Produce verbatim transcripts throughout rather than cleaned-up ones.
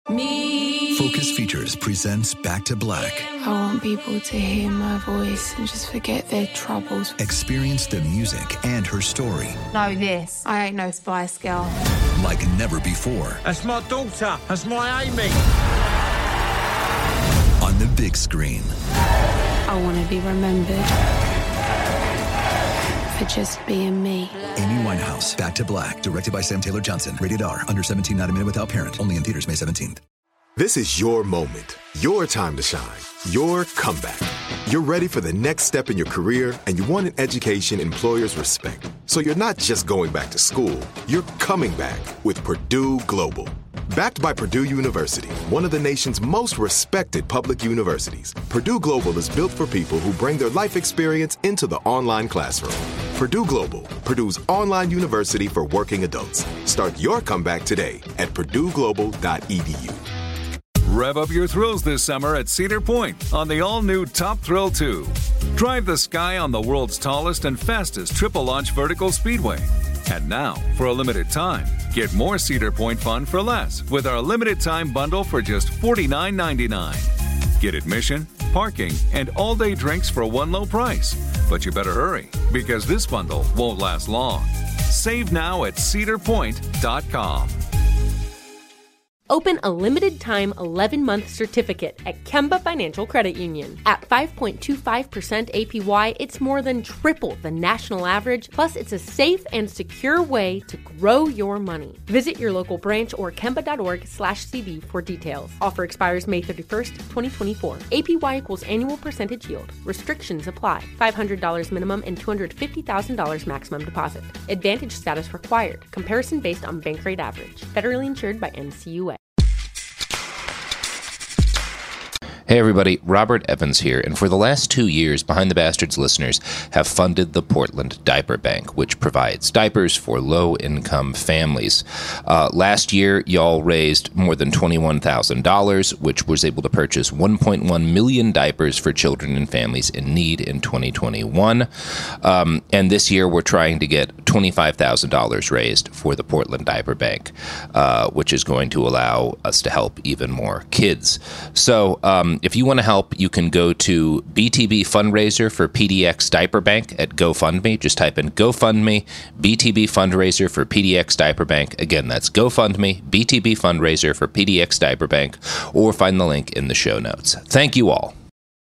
Me. Focus Features presents Back to Black. I want people to hear my voice and just forget their troubles. Experience the music and her story. Know this. I ain't no Spice Girl. Like never before. That's my daughter. That's my Amy. On the big screen. I want to be remembered for just being me. Amy Winehouse, Back to Black. Directed by Sam Taylor Johnson. Rated R. Under seventeen, not a minute without parent. Only in theaters May seventeenth. This is your moment, your time to shine, your comeback. You're ready for the next step in your career, and you want an education employers respect. So you're not just going back to school, you're coming back with Purdue Global. Backed by Purdue University, one of the nation's most respected public universities, Purdue Global is built for people who bring their life experience into the online classroom. Purdue Global, Purdue's online university for working adults. Start your comeback today at purdue global dot e d u. Rev up your thrills this summer at Cedar Point on the all-new Top Thrill two. Drive the sky on the world's tallest and fastest triple-launch vertical speedway. And now, for a limited time, get more Cedar Point fun for less with our limited-time bundle for just forty-nine ninety-nine. Get admission, parking, and all-day drinks for one low price. But you better hurry, because this bundle won't last long. Save now at cedar point dot com. Open a limited-time eleven-month certificate at Kemba Financial Credit Union. At five point two five percent A P Y, it's more than triple the national average, plus it's a safe and secure way to grow your money. Visit your local branch or kemba.org slash CD for details. Offer expires May thirty-first, twenty twenty-four. A P Y equals annual percentage yield. Restrictions apply. five hundred dollars minimum and two hundred fifty thousand dollars maximum deposit. Advantage status required. Comparison based on bank rate average. Federally insured by N C U A. Hey everybody, Robert Evans here, and for the last two years, Behind the Bastards listeners have funded the Portland Diaper Bank, which provides diapers for low-income families. Uh, last year, y'all raised more than twenty-one thousand dollars, which was able to purchase one point one million diapers for children and families in need in twenty twenty-one. Um, and this year, we're trying to get twenty-five thousand dollars raised for the Portland Diaper Bank, uh, which is going to allow us to help even more kids. So, um, if you want to help, you can go to B T B Fundraiser for P D X Diaper Bank at GoFundMe. Just type in GoFundMe, B T B Fundraiser for P D X Diaper Bank. Again, that's GoFundMe, B T B Fundraiser for P D X Diaper Bank, or find the link in the show notes. Thank you all.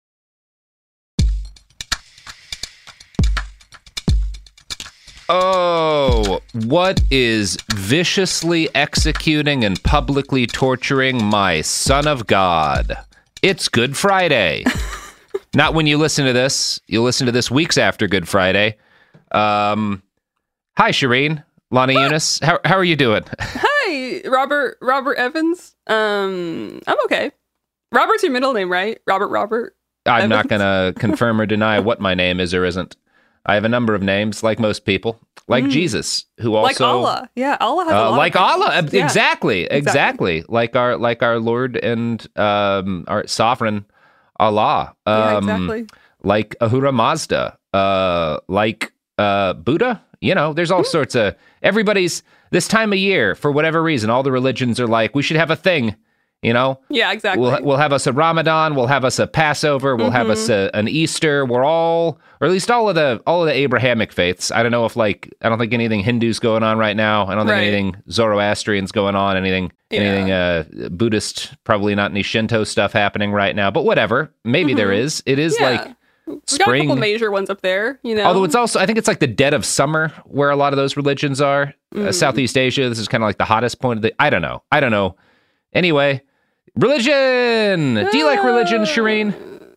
Oh, what is viciously executing and publicly torturing my son of God? It's Good Friday. Not when you listen to this. You'll listen to this weeks after Good Friday. Um, hi, Shireen. Lonnie ah. Eunice. How how are you doing? Hi, Robert Robert Evans. Um, I'm okay. Robert's your middle name, right? Robert Robert I'm Evans? not going to confirm or deny what my name is or isn't. I have a number of names, like most people. Like mm. Jesus, who also... Like Allah. Yeah, Allah has a uh, lot Like of Allah. names. Exactly, Yeah. exactly. Like our like our Lord and um, our sovereign Allah. Um, Yeah, exactly. Like Ahura Mazda. Uh, like uh, Buddha. You know, there's all mm. sorts of... Everybody's... This time of year, for whatever reason, all the religions are like, we should have a thing. You know? Yeah, exactly. We'll we'll have us a Ramadan, we'll have us a Passover, we'll mm-hmm. have us a, an Easter. We're all, or at least all of the all of the Abrahamic faiths. I don't know if like I don't think anything Hindu's going on right now. I don't think right. anything Zoroastrian's going on. Anything yeah. anything uh, Buddhist. Probably not any Shinto stuff happening right now. But whatever. Maybe mm-hmm. there is. It is yeah. like. We Spring. got a couple major ones up there, you know. Although it's also, I think it's like the dead of summer where a lot of those religions are. Mm. Uh, Southeast Asia. This is kind of like the hottest point of the. I don't know. I don't know. Anyway. Religion! Do you like religion, Shireen?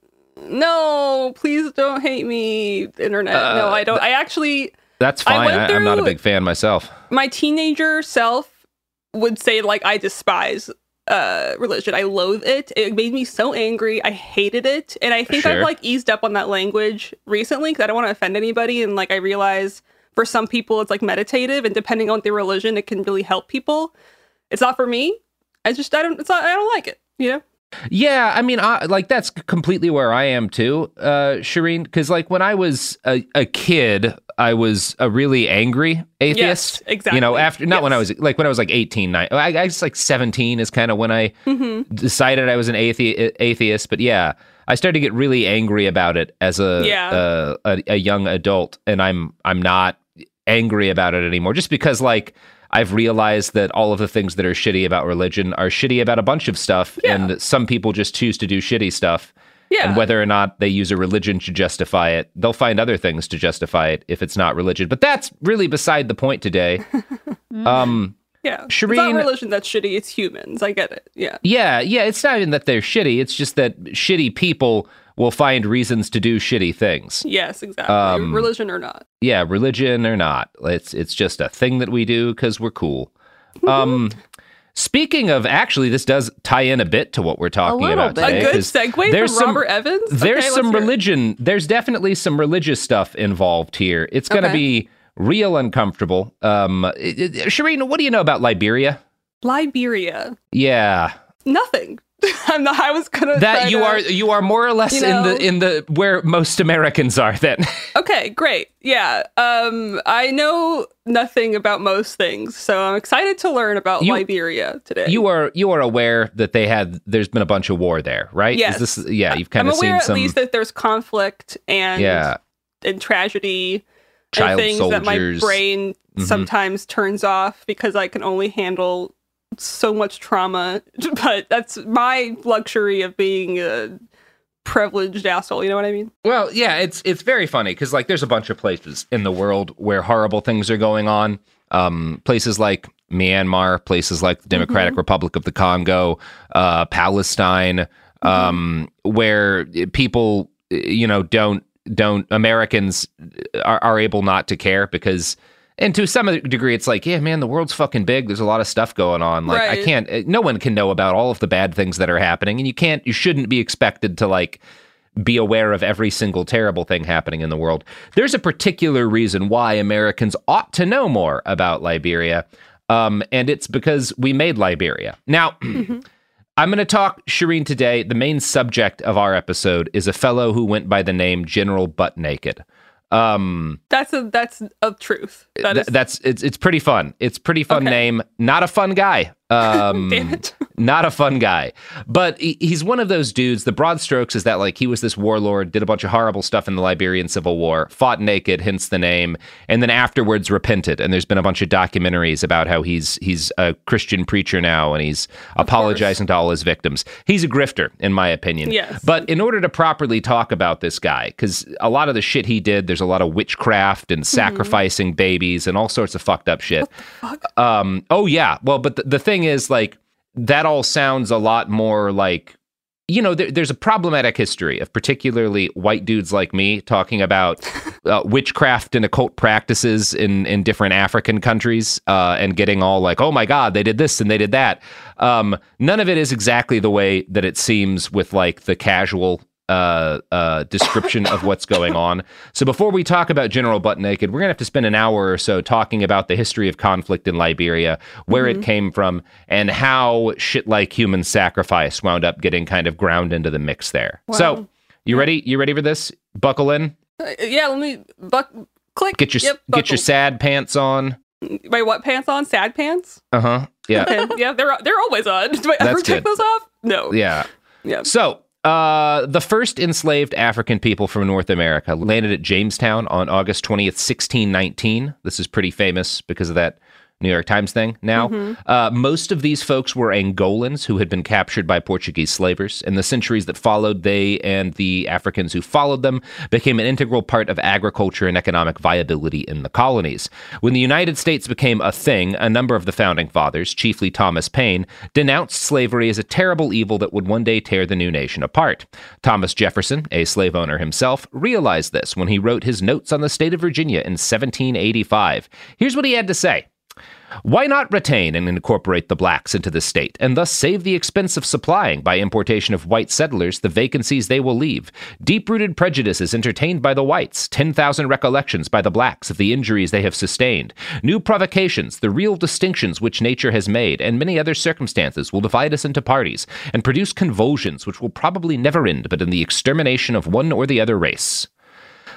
No, please don't hate me, internet. Uh, no, I don't. I actually... That's fine. I I, I'm not a big fan myself. My teenager self would say, like, I despise uh, religion. I loathe it. It made me so angry. I hated it. And I think sure. I've, like, eased up on that language recently because I don't want to offend anybody. And, like, I realize for some people it's, like, meditative. And depending on their religion, it can really help people. It's not for me. I just, I don't, it's not, I don't like it, you know? Yeah, I mean, I, like, that's completely where I am, too, uh, Shireen, because, like, when I was a, a kid, I was a really angry atheist. Yes, exactly. You know, after not yes. when I was like when I was like eighteen, nine, I, I was like seventeen is kind of when I mm-hmm. decided I was an athe- atheist. But yeah, I started to get really angry about it as a, yeah. uh, a a young adult, and I'm I'm not angry about it anymore. Just because like I've realized that all of the things that are shitty about religion are shitty about a bunch of stuff, yeah. and some people just choose to do shitty stuff. Yeah. And whether or not they use a religion to justify it, they'll find other things to justify it if it's not religion. But that's really beside the point today. um, yeah. Shireen, it's not religion that's shitty, it's humans. I get it. Yeah. Yeah, yeah. It's not even that they're shitty. It's just that shitty people will find reasons to do shitty things. Yes, exactly. Um, religion or not. Yeah, religion or not. It's, it's just a thing that we do because we're cool. Um Speaking of, actually, this does tie in a bit to what we're talking about bit. today. A good segue there's from some, Robert Evans? There's okay, some religion. There's definitely some religious stuff involved here. It's going to okay. be real uncomfortable. Um, it, it, Shireen, what do you know about Liberia? Liberia? Yeah. Nothing. I'm not, I was gonna. That you to, are you are more or less you know, in the in the where most Americans are then. Okay, great. Yeah. Um, I know nothing about most things, so I'm excited to learn about you, Liberia today. You are you are aware that they had there's been a bunch of war there, right? Yes. Is this, yeah, you've kind I'm of aware seen some. At least that there's conflict and yeah. and tragedy. Child and things soldiers. that my brain mm-hmm. sometimes turns off because I can only handle so much trauma, but that's my luxury of being a privileged asshole, you know what I mean? Well, yeah, it's it's very funny because like there's a bunch of places in the world where horrible things are going on. Um, places like Myanmar, places like the Democratic mm-hmm. Republic of the Congo, uh, Palestine, mm-hmm. um, where people, you know, don't don't Americans are, are able not to care because. And to some degree, it's like, yeah, man, the world's fucking big. There's a lot of stuff going on. Like, right. I can't, no one can know about all of the bad things that are happening. And you can't, you shouldn't be expected to, like, be aware of every single terrible thing happening in the world. There's a particular reason why Americans ought to know more about Liberia. Um, and it's because we made Liberia. Now, mm-hmm. I'm going to talk, Shireen, today. The main subject of our episode is a fellow who went by the name General Butt Naked. Um, that's a that's a truth. That th- is... That's it's it's pretty fun. It's pretty fun okay. name. Not a fun guy. Um, Damn it. Not a fun guy. But he, he's one of those dudes. The broad strokes is that like he was this warlord, did a bunch of horrible stuff in the Liberian Civil War, fought naked, hence the name, and then afterwards repented. And there's been a bunch of documentaries about how he's he's a Christian preacher now and he's of apologizing course. to all his victims. He's a grifter, in my opinion. Yes. But in order to properly talk about this guy, because a lot of the shit he did, there's a lot of witchcraft and sacrificing mm-hmm. babies and all sorts of fucked up shit. What the fuck? Um, oh, yeah. Well, but the, the thing is, like, that all sounds a lot more like, you know, there, there's a problematic history of particularly white dudes like me talking about uh, witchcraft and occult practices in, in different African countries uh, and getting all like, oh, my God, they did this and they did that. Um, none of it is exactly the way that it seems with like the casual Uh, uh, description of what's going on. So before we talk about General Butt Naked, we're going to have to spend an hour or so talking about the history of conflict in Liberia, where mm-hmm. it came from, and how shit like human sacrifice wound up getting kind of ground into the mix there. Wow. So, you yeah. ready? You ready for this? Buckle in? Uh, yeah, let me buck click. Get your yep, get your sad pants on. Wait, what pants on? Sad pants? Uh-huh. Yeah. Okay. Yeah, they're they're always on. Do I ever That's take good. those off? No. Yeah. Yeah. So, Uh, the first enslaved African people from North America landed at Jamestown on August twentieth, sixteen nineteen. This is pretty famous because of that New York Times thing now. Mm-hmm. Uh, most of these folks were Angolans who had been captured by Portuguese slavers. In the centuries that followed, they and the Africans who followed them became an integral part of agriculture and economic viability in the colonies. When the United States became a thing, a number of the founding fathers, chiefly Thomas Paine, denounced slavery as a terrible evil that would one day tear the new nation apart. Thomas Jefferson, a slave owner himself, realized this when he wrote his Notes on the State of Virginia in seventeen eighty-five. Here's what he had to say. Why not retain and incorporate the blacks into the state, and thus save the expense of supplying, by importation of white settlers, the vacancies they will leave? Deep-rooted prejudices entertained by the whites, ten thousand recollections by the blacks of the injuries they have sustained, new provocations, the real distinctions which nature has made, and many other circumstances will divide us into parties, and produce convulsions which will probably never end but in the extermination of one or the other race.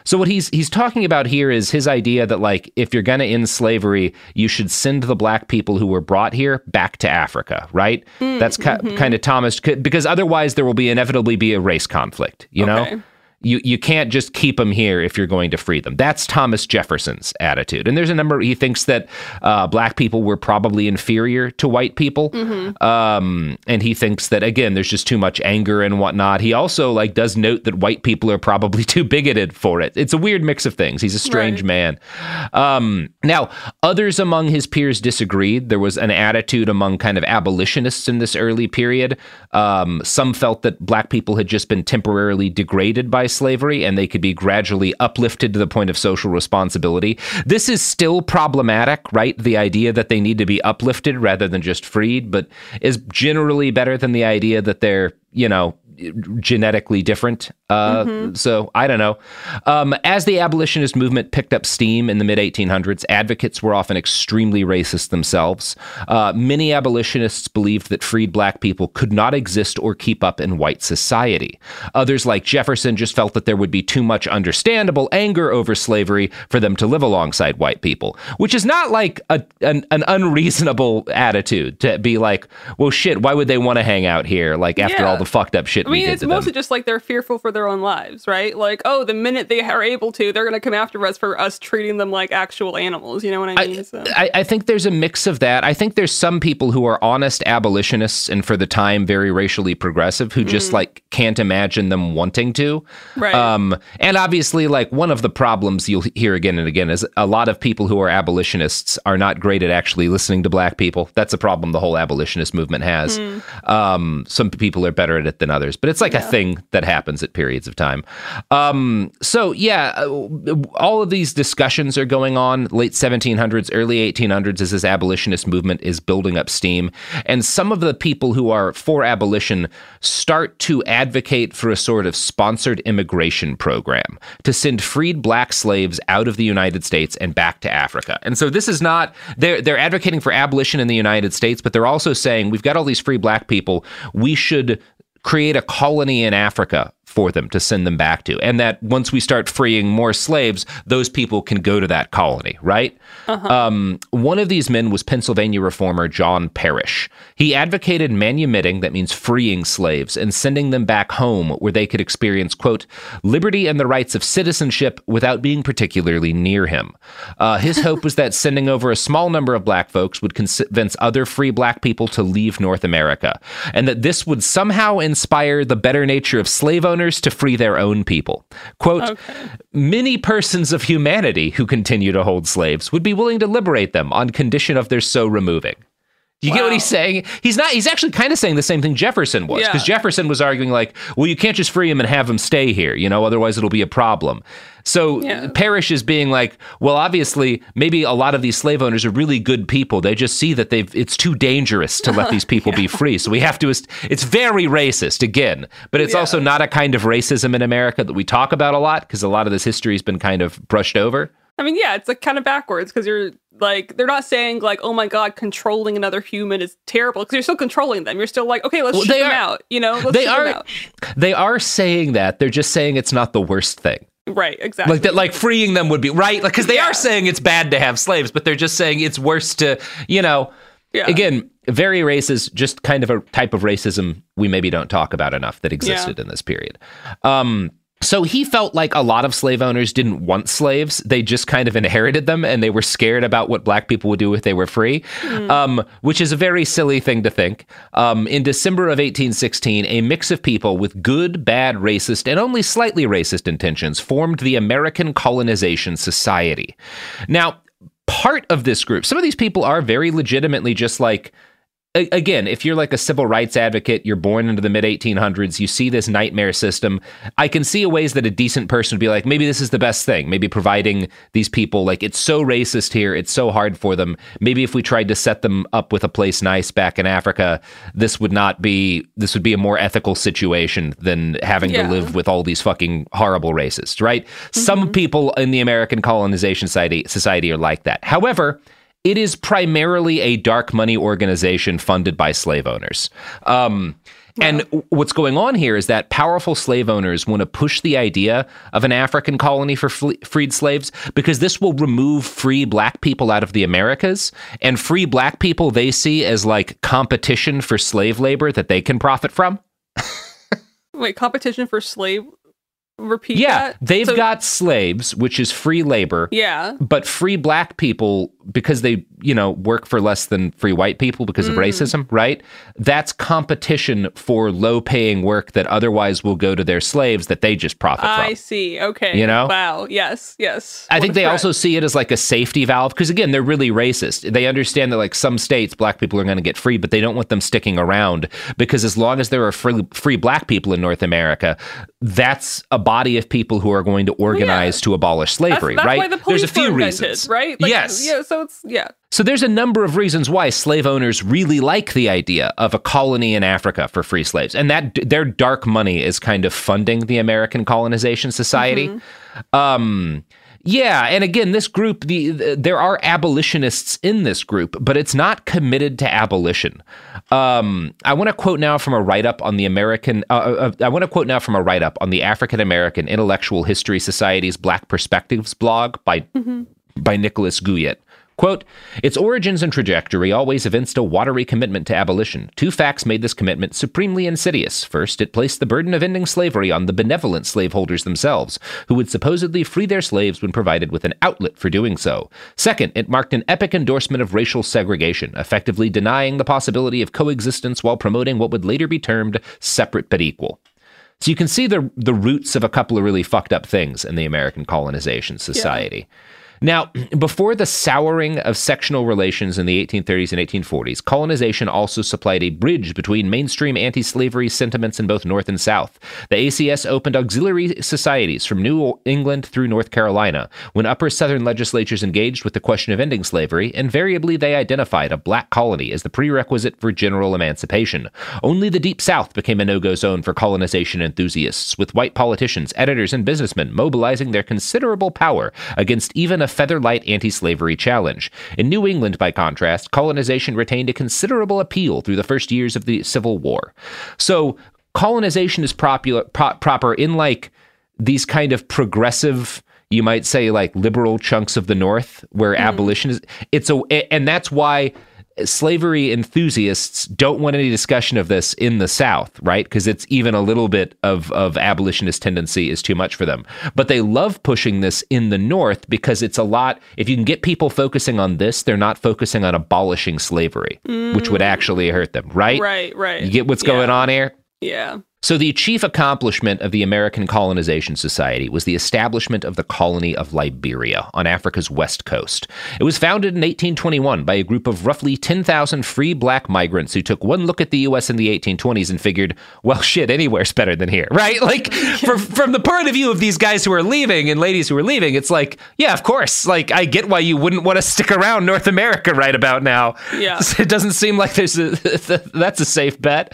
So what he's he's talking about here is his idea that, like, if you're going to end slavery, you should send the black people who were brought here back to Africa, right? Mm, That's mm-hmm. ki- kind of Thomas, because otherwise there will be inevitably be a race conflict, you okay. know? You you can't just keep them here if you're going to free them. That's Thomas Jefferson's attitude. And there's a number, he thinks that uh, black people were probably inferior to white people. Mm-hmm. Um, and he thinks that, again, there's just too much anger and whatnot. He also like does note that white people are probably too bigoted for it. It's a weird mix of things. He's a strange right. man. Um, now, others among his peers disagreed. There was an attitude among kind of abolitionists in this early period. Um, some felt that black people had just been temporarily degraded by slavery and they could be gradually uplifted to the point of social responsibility. This is still problematic, right? The idea that they need to be uplifted rather than just freed, but is generally better than the idea that they're, you know, genetically different. Uh, mm-hmm. So I don't know. Um, as the abolitionist movement picked up steam in the mid eighteen hundreds, advocates were often extremely racist themselves. Uh, many abolitionists believed that freed black people could not exist or keep up in white society. Others, like Jefferson, just felt that there would be too much understandable anger over slavery for them to live alongside white people, which is not like a, an, an unreasonable attitude to be like, well, shit, why would they want to hang out here? Like after yeah. all the fucked up shit I mean, we did it's to mostly them. just like they're fearful for their own lives, right? Like, oh, the minute they are able to, they're going to come after us for us treating them like actual animals. You know what I mean? I, so. I, I think there's a mix of that. I think there's some people who are honest abolitionists and for the time very racially progressive who just mm. like can't imagine them wanting to. Right. Um, and obviously, like one of the problems you'll hear again and again is a lot of people who are abolitionists are not great at actually listening to black people. That's a problem the whole abolitionist movement has. Mm. Um, some people are better at it than others, but it's like yeah. a thing that happens at periods of time. Um, so yeah, all of these discussions are going on late seventeen hundreds, early eighteen hundreds as this abolitionist movement is building up steam. And some of the people who are for abolition start to advocate for a sort of sponsored immigration program to send freed black slaves out of the United States and back to Africa. And so this is not, they're, they're advocating for abolition in the United States, but they're also saying we've got all these free black people, we should create a colony in Africa for them to send them back to. And that once we start freeing more slaves, those people can go to that colony, right? Uh-huh. Um, one of these men was Pennsylvania reformer John Parrish. He advocated manumitting, that means freeing slaves, and sending them back home where they could experience, quote, liberty and the rights of citizenship without being particularly near him. Uh, his hope was that sending over a small number of black folks would convince other free black people to leave North America, and that this would somehow inspire the better nature of slave owners to free their own people. Quote, okay. Many persons of humanity who continue to hold slaves would be willing to liberate them on condition of their so removing. You wow. get what he's saying? He's not, he's actually kind of saying the same thing Jefferson was, because yeah. Jefferson was arguing like, well, you can't just free him and have him stay here, you know, otherwise it'll be a problem. So yeah. Parrish is being like, well, obviously, maybe a lot of these slave owners are really good people. They just see that they've it's too dangerous to let these people yeah. be free. So we have to, it's very racist again, but it's yeah. also not a kind of racism in America that we talk about a lot because a lot of this history has been kind of brushed over. I mean, yeah, it's like kind of backwards because you're like, they're not saying like, oh my God, controlling another human is terrible because you're still controlling them. You're still like, okay, let's well, ship them are, out, you know, let's they ship are, them out. They are saying that. They're just saying it's not the worst thing. Right, exactly. Like that, like freeing them would be right, like because they yeah. are saying it's bad to have slaves, but they're just saying it's worse to, you know. Yeah. Again, very racist, just kind of a type of racism we maybe don't talk about enough that existed yeah. in this period. Um, so he felt like a lot of slave owners didn't want slaves; they just kind of inherited them, and they were scared about what black people would do if they were free, mm. um, which is a very silly thing to think. Um, in December of eighteen sixteen, a mix of people with good, bad, racist, and only slightly racist intentions formed the American Colonization Society. Now, part of this group, some of these people are very legitimately just like, again, if you're like a civil rights advocate, you're born into the mid eighteen hundreds, you see this nightmare system, I can see a ways that a decent person would be like, maybe this is the best thing. Maybe providing these people, like, it's so racist here, it's so hard for them. Maybe if we tried to set them up with a place nice back in Africa, this would not be, this would be a more ethical situation than having yeah. to live with all these fucking horrible racists, right? Mm-hmm. Some people in the American Colonization Society, society are like that. However, it is primarily a dark money organization funded by slave owners. Um, Wow. And what's going on here is that powerful slave owners want to push the idea of an African colony for fle- freed slaves because this will remove free black people out of the Americas, and free black people they see as like competition for slave labor that they can profit from. Wait, competition for slave? Repeat yeah, that? they've so, got slaves, which is free labor. Yeah. But free black people, because they, you know, work for less than free white people because of mm. racism, right? That's competition for low-paying work that otherwise will go to their slaves that they just profit I from. I see. Okay. You know? Wow. Yes. Yes. I what think they threat. also see it as like a safety valve because, again, they're really racist. They understand that, like, some states, black people are going to get free, but they don't want them sticking around because as long as there are free, free black people in North America, that's a body of people who are going to organize yeah. to abolish slavery, that's, that's right? Why the police there's a few were invented, reasons, right? Like, yes. Yeah. So it's yeah. So there's a number of reasons why slave owners really like the idea of a colony in Africa for free slaves, and that their dark money is kind of funding the American Colonization Society. Mm-hmm. Um, yeah, and again, this group, the, the there are abolitionists in this group, but it's not committed to abolition. Um, I want to quote now from a write-up on the American. Uh, uh, I want to quote now from a write-up on the African American Intellectual History Society's Black Perspectives blog by mm-hmm. by Nicholas Guyot. Quote, its origins and trajectory always evinced a watery commitment to abolition. Two facts made this commitment supremely insidious. First, it placed the burden of ending slavery on the benevolent slaveholders themselves, who would supposedly free their slaves when provided with an outlet for doing so. Second, it marked an epic endorsement of racial segregation, effectively denying the possibility of coexistence while promoting what would later be termed separate but equal. So you can see the the roots of a couple of really fucked up things in the American Colonization Society. Yeah. Now, before the souring of sectional relations in the eighteen thirties and eighteen forties, colonization also supplied a bridge between mainstream anti-slavery sentiments in both North and South. The A C S opened auxiliary societies from New England through North Carolina. When upper Southern legislatures engaged with the question of ending slavery, invariably they identified a black colony as the prerequisite for general emancipation. Only the Deep South became a no-go zone for colonization enthusiasts, with white politicians, editors, and businessmen mobilizing their considerable power against even a feather-light anti-slavery challenge. In New England, by contrast, colonization retained a considerable appeal through the first years of the Civil War. So colonization is popular, pro- proper in like these kind of progressive, you might say like liberal chunks of the North where mm. abolition is. It's a, and that's why slavery enthusiasts don't want any discussion of this in the South, right? Because it's even a little bit of, of abolitionist tendency is too much for them. But they love pushing this in the North because it's a lot, if you can get people focusing on this, they're not focusing on abolishing slavery, mm. which would actually hurt them, right? Right, right. You get what's yeah. going on here? Yeah. So the chief accomplishment of the American Colonization Society was the establishment of the colony of Liberia on Africa's west coast. It was founded in eighteen twenty-one by a group of roughly ten thousand free black migrants who took one look at the U S in the eighteen twenties and figured, well, shit, anywhere's better than here, right? Like, for, from the point of view of these guys who are leaving and ladies who are leaving, it's like, yeah, of course. Like, I get why you wouldn't want to stick around North America right about now. Yeah. It doesn't seem like there's a, that's a safe bet.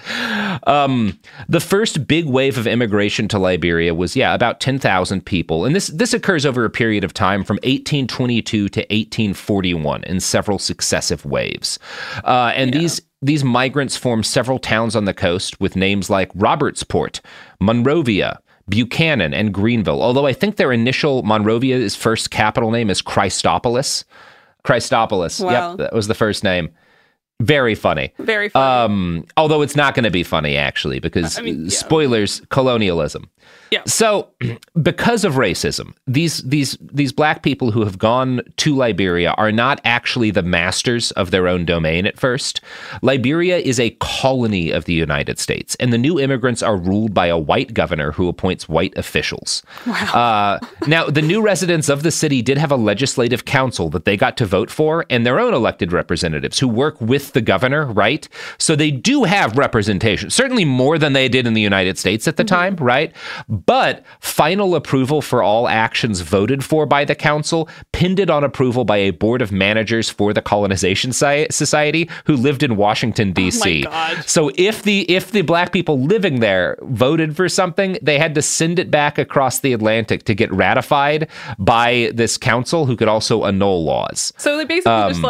Um, the first First big wave of immigration to Liberia was, yeah, about ten thousand people. And this this occurs over a period of time from eighteen twenty-two to eighteen forty-one in several successive waves. Uh, and yeah. these these migrants formed several towns on the coast with names like Robertsport, Monrovia, Buchanan, and Greenville. Although I think their initial, Monrovia's first capital name is Christopolis. Christopolis. Wow. Yep, that was the first name. Very funny. Very funny. Um, although it's not going to be funny, actually, because, I mean, yeah. spoilers, colonialism. Yeah. So, because of racism, these these these black people who have gone to Liberia are not actually the masters of their own domain at first. Liberia is a colony of the United States, and the new immigrants are ruled by a white governor who appoints white officials. Wow. Uh, now, the new residents of the city did have a legislative council that they got to vote for, and their own elected representatives who work with the governor, right? So they do have representation, certainly more than they did in the United States at the mm-hmm. time, right? But final approval for all actions voted for by the council pinned on approval by a board of managers for the Colonization Society who lived in Washington, D C. Oh my God. So if the if the black people living there voted for something, they had to send it back across the Atlantic to get ratified by this council who could also annul laws. So they basically um, just like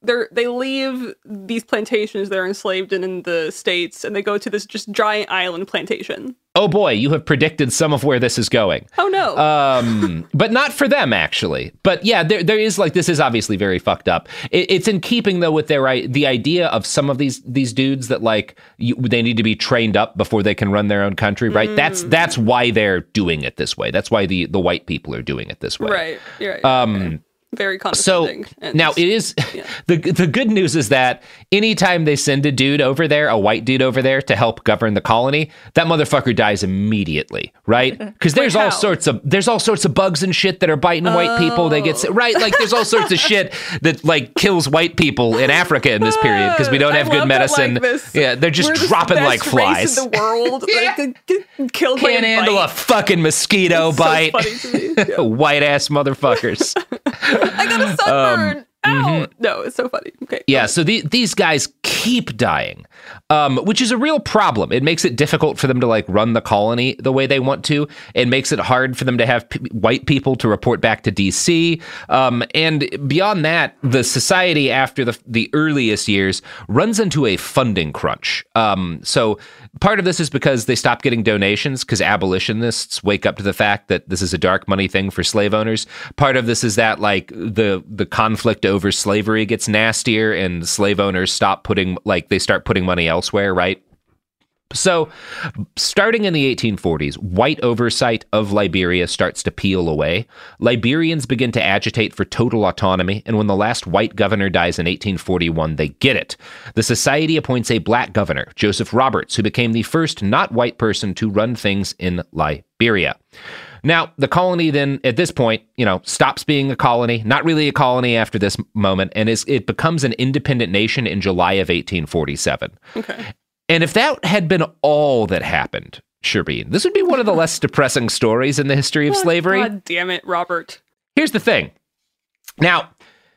they're they leave these plantations they're enslaved in in the States, and they go to this just giant island plantation. Oh boy, you have predicted some of where this is going. Oh no. Um, but not for them, actually. But yeah, there there is like, this is obviously very fucked up. It, it's in keeping though with their the idea of some of these these dudes that like you, they need to be trained up before they can run their own country, right? Mm. That's that's why they're doing it this way. That's why the the white people are doing it this way. Right. Right. Um, okay. Very condescending. So and, now it is yeah. the the good news is that anytime they send a dude over there, a white dude over there to help govern the colony, that motherfucker dies immediately, right? Because there's Wait, all how? sorts of there's all sorts of bugs and shit that are biting oh. white people. They get right, like there's all sorts of shit that like kills white people in Africa in this period because we don't have I good love medicine. That, like, this, yeah, they're just we're dropping the like best flies. Race in the world, yeah. like, get killed Can't by a handle bite. a fucking mosquito It's bite. So funny to me. Yeah. White ass motherfuckers. I got a sunburn. Um, Ow! Mm-hmm. No, it's so funny. Okay. Yeah, so the, these guys keep dying, um, which is a real problem. It makes it difficult for them to like run the colony the way they want to. It makes it hard for them to have p- white people to report back to D C. Um, and beyond that, the society after the the earliest years runs into a funding crunch. Um, so part of this is because they stop getting donations because abolitionists wake up to the fact that this is a dark money thing for slave owners. Part of this is that like the the conflict over slavery gets nastier and slave owners stop putting like they start putting money elsewhere, right? So starting in the eighteen forties, white oversight of Liberia starts to peel away. Liberians begin to agitate for total autonomy, and when the last white governor dies in eighteen forty-one, they get it. The society appoints a black governor, Joseph Roberts, who became the first not white person to run things in Liberia. Now, the colony then, at this point, you know, stops being a colony, not really a colony after this moment, and is it becomes an independent nation in July of eighteen forty-seven. Okay. And if that had been all that happened, Shireen, this would be one of the less depressing stories in the history of God, slavery. God damn it, Robert. Here's the thing. Now,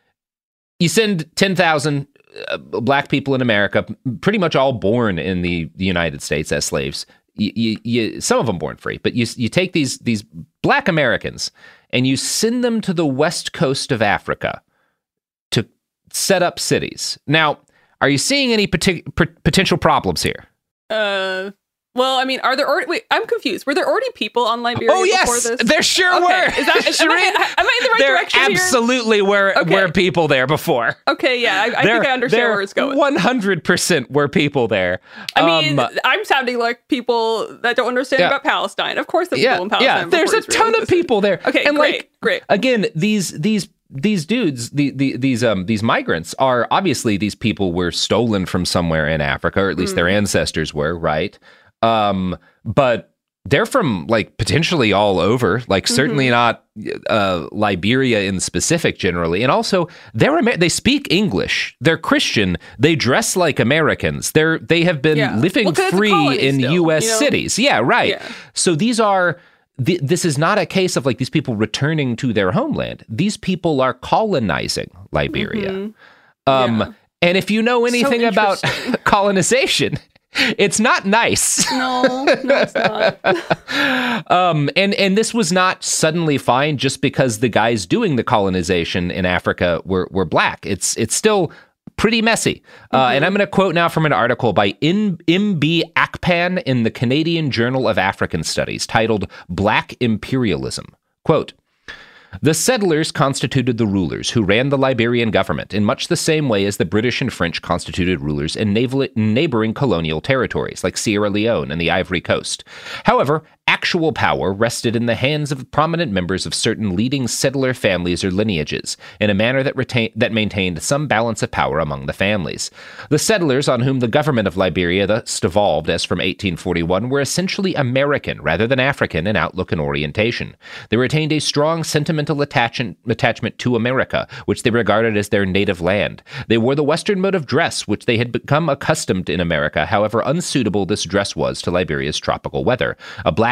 you send ten thousand uh, black people in America, pretty much all born in the, the United States as slaves. You, you, you, some of them born free, but you you take these these black Americans and you send them to the west coast of Africa to set up cities. Now, are you seeing any partic- p- potential problems here? Uh, well, I mean, are there already? Wait, I'm confused. Were there already people on Liberia oh, yes, before this? There sure okay. were. Is that? Is, am, I, am I in the right there direction here? absolutely were okay. were people there before. Okay, yeah, I, I think I understand where it's going. one hundred percent were people there. I mean, um, I'm sounding like people that don't understand yeah. about Palestine. Of course, there's yeah, people in Palestine. Yeah, there's a ton of people there. Okay, and great, like, great. Again, these these. These dudes, the, the, these um these migrants are obviously these people were stolen from somewhere in Africa, or at least mm. their ancestors were, right? Um, but they're from like potentially all over, like mm-hmm. certainly not uh, Liberia in specific generally, and also they're Amer- they speak English, they're Christian, they dress like Americans, they're they have been yeah. living well, free in still, U S you know? cities, yeah, right. Yeah. So these are. This is not a case of like these people returning to their homeland. These people are colonizing Liberia. Mm-hmm. Um, yeah. And if you know anything so about colonization, it's not nice. No, no, it's not. um, and, and this was not suddenly fine just because the guys doing the colonization in Africa were, were black. It's, it's still pretty messy. Uh, mm-hmm. And I'm going to quote now from an article by M B Akpan in the Canadian Journal of African Studies titled Black Imperialism. Quote, "The settlers constituted the rulers who ran the Liberian government in much the same way as the British and French constituted rulers in naval- neighboring colonial territories like Sierra Leone and the Ivory Coast. However, actual power rested in the hands of prominent members of certain leading settler families or lineages in a manner that retain- that maintained some balance of power among the families. The settlers on whom the government of Liberia thus devolved as from eighteen forty-one were essentially American rather than African in outlook and orientation. They retained a strong sentimental attachment, attachment to America, which they regarded as their native land. They wore the Western mode of dress, which they had become accustomed in America, however unsuitable this dress was to Liberia's tropical weather. A black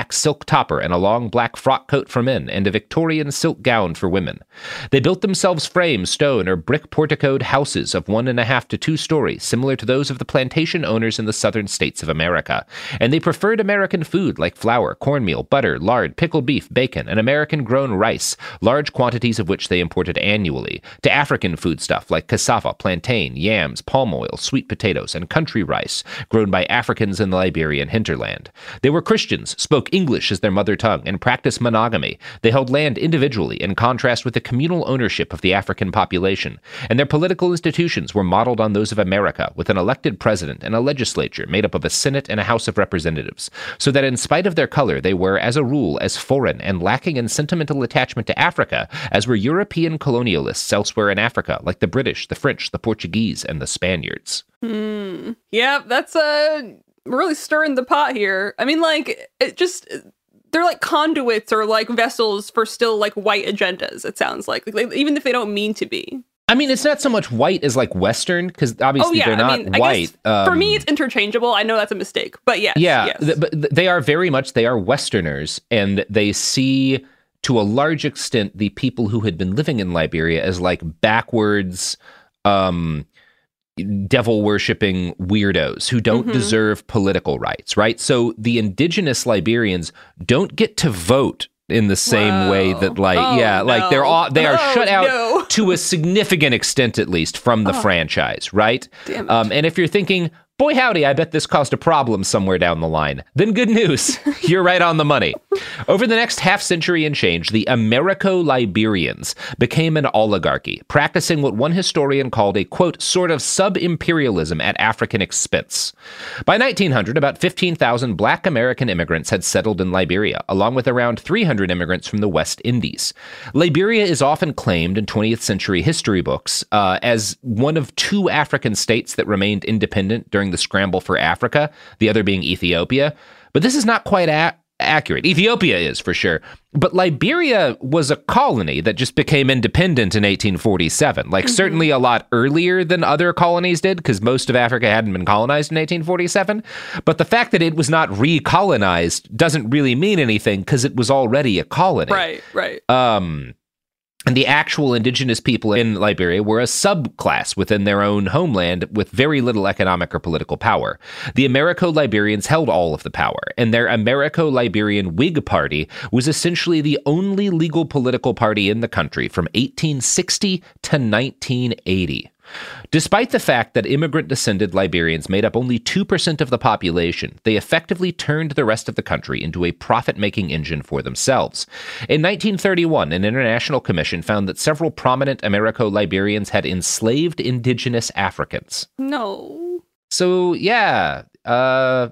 black silk topper and a long black frock coat for men, and a Victorian silk gown for women. They built themselves frame, stone, or brick porticoed houses of one and a half to two stories, similar to those of the plantation owners in the southern states of America. And they preferred American food like flour, cornmeal, butter, lard, pickled beef, bacon, and American-grown rice, large quantities of which they imported annually, to African foodstuff like cassava, plantain, yams, palm oil, sweet potatoes, and country rice, grown by Africans in the Liberian hinterland. They were Christians, spoke English as their mother tongue, and practiced monogamy. They held land individually, in contrast with the communal ownership of the African population, and their political institutions were modeled on those of America, with an elected president and a legislature made up of a Senate and a House of Representatives, so that in spite of their color, they were, as a rule, as foreign and lacking in sentimental attachment to Africa as were European colonialists elsewhere in Africa, like the British, the French, the Portuguese, and the Spaniards. Hmm. Yeah, that's uh, really stirring the pot here. I mean, like, it just... they're like conduits or like vessels for still like white agendas, it sounds like, like even if they don't mean to be. I mean, it's not so much white as like Western, because obviously oh, yeah. they're not I mean, white. I guess um, for me, it's interchangeable. I know that's a mistake, but yes. Yeah, yes. Th- but they are very much, they are Westerners, and they see to a large extent the people who had been living in Liberia as like backwards, um, devil-worshipping weirdos who don't mm-hmm. deserve political rights, right? So the indigenous Liberians don't get to vote in the same Whoa. way that, like, oh, yeah, no. like they're all, they are oh, shut out no. to a significant extent, at least, from the oh. franchise, right? Damn it. Um, and if you're thinking, boy, howdy, I bet this caused a problem somewhere down the line, then good news. You're right on the money. Over the next half century and change, the Americo-Liberians became an oligarchy, practicing what one historian called a, quote, sort of sub-imperialism at African expense. By nineteen hundred, about fifteen thousand black American immigrants had settled in Liberia, along with around three hundred immigrants from the West Indies. Liberia is often claimed in twentieth century history books uh, as one of two African states that remained independent during the scramble for Africa, the other being Ethiopia. But this is not quite a- accurate. Ethiopia is, for sure. But Liberia was a colony that just became independent in eighteen forty-seven. Like, mm-hmm. certainly a lot earlier than other colonies did, because most of Africa hadn't been colonized in eighteen forty-seven. But the fact that it was not recolonized doesn't really mean anything, because it was already a colony. Right, right. Um... And the actual indigenous people in Liberia were a subclass within their own homeland with very little economic or political power. The Americo-Liberians held all of the power, and their Americo-Liberian Whig Party was essentially the only legal political party in the country from eighteen sixty to nineteen eighty. Despite the fact that immigrant-descended Liberians made up only two percent of the population, they effectively turned the rest of the country into a profit-making engine for themselves. In nineteen thirty-one, an international commission found that several prominent Americo-Liberians had enslaved indigenous Africans. No. So, yeah, uh,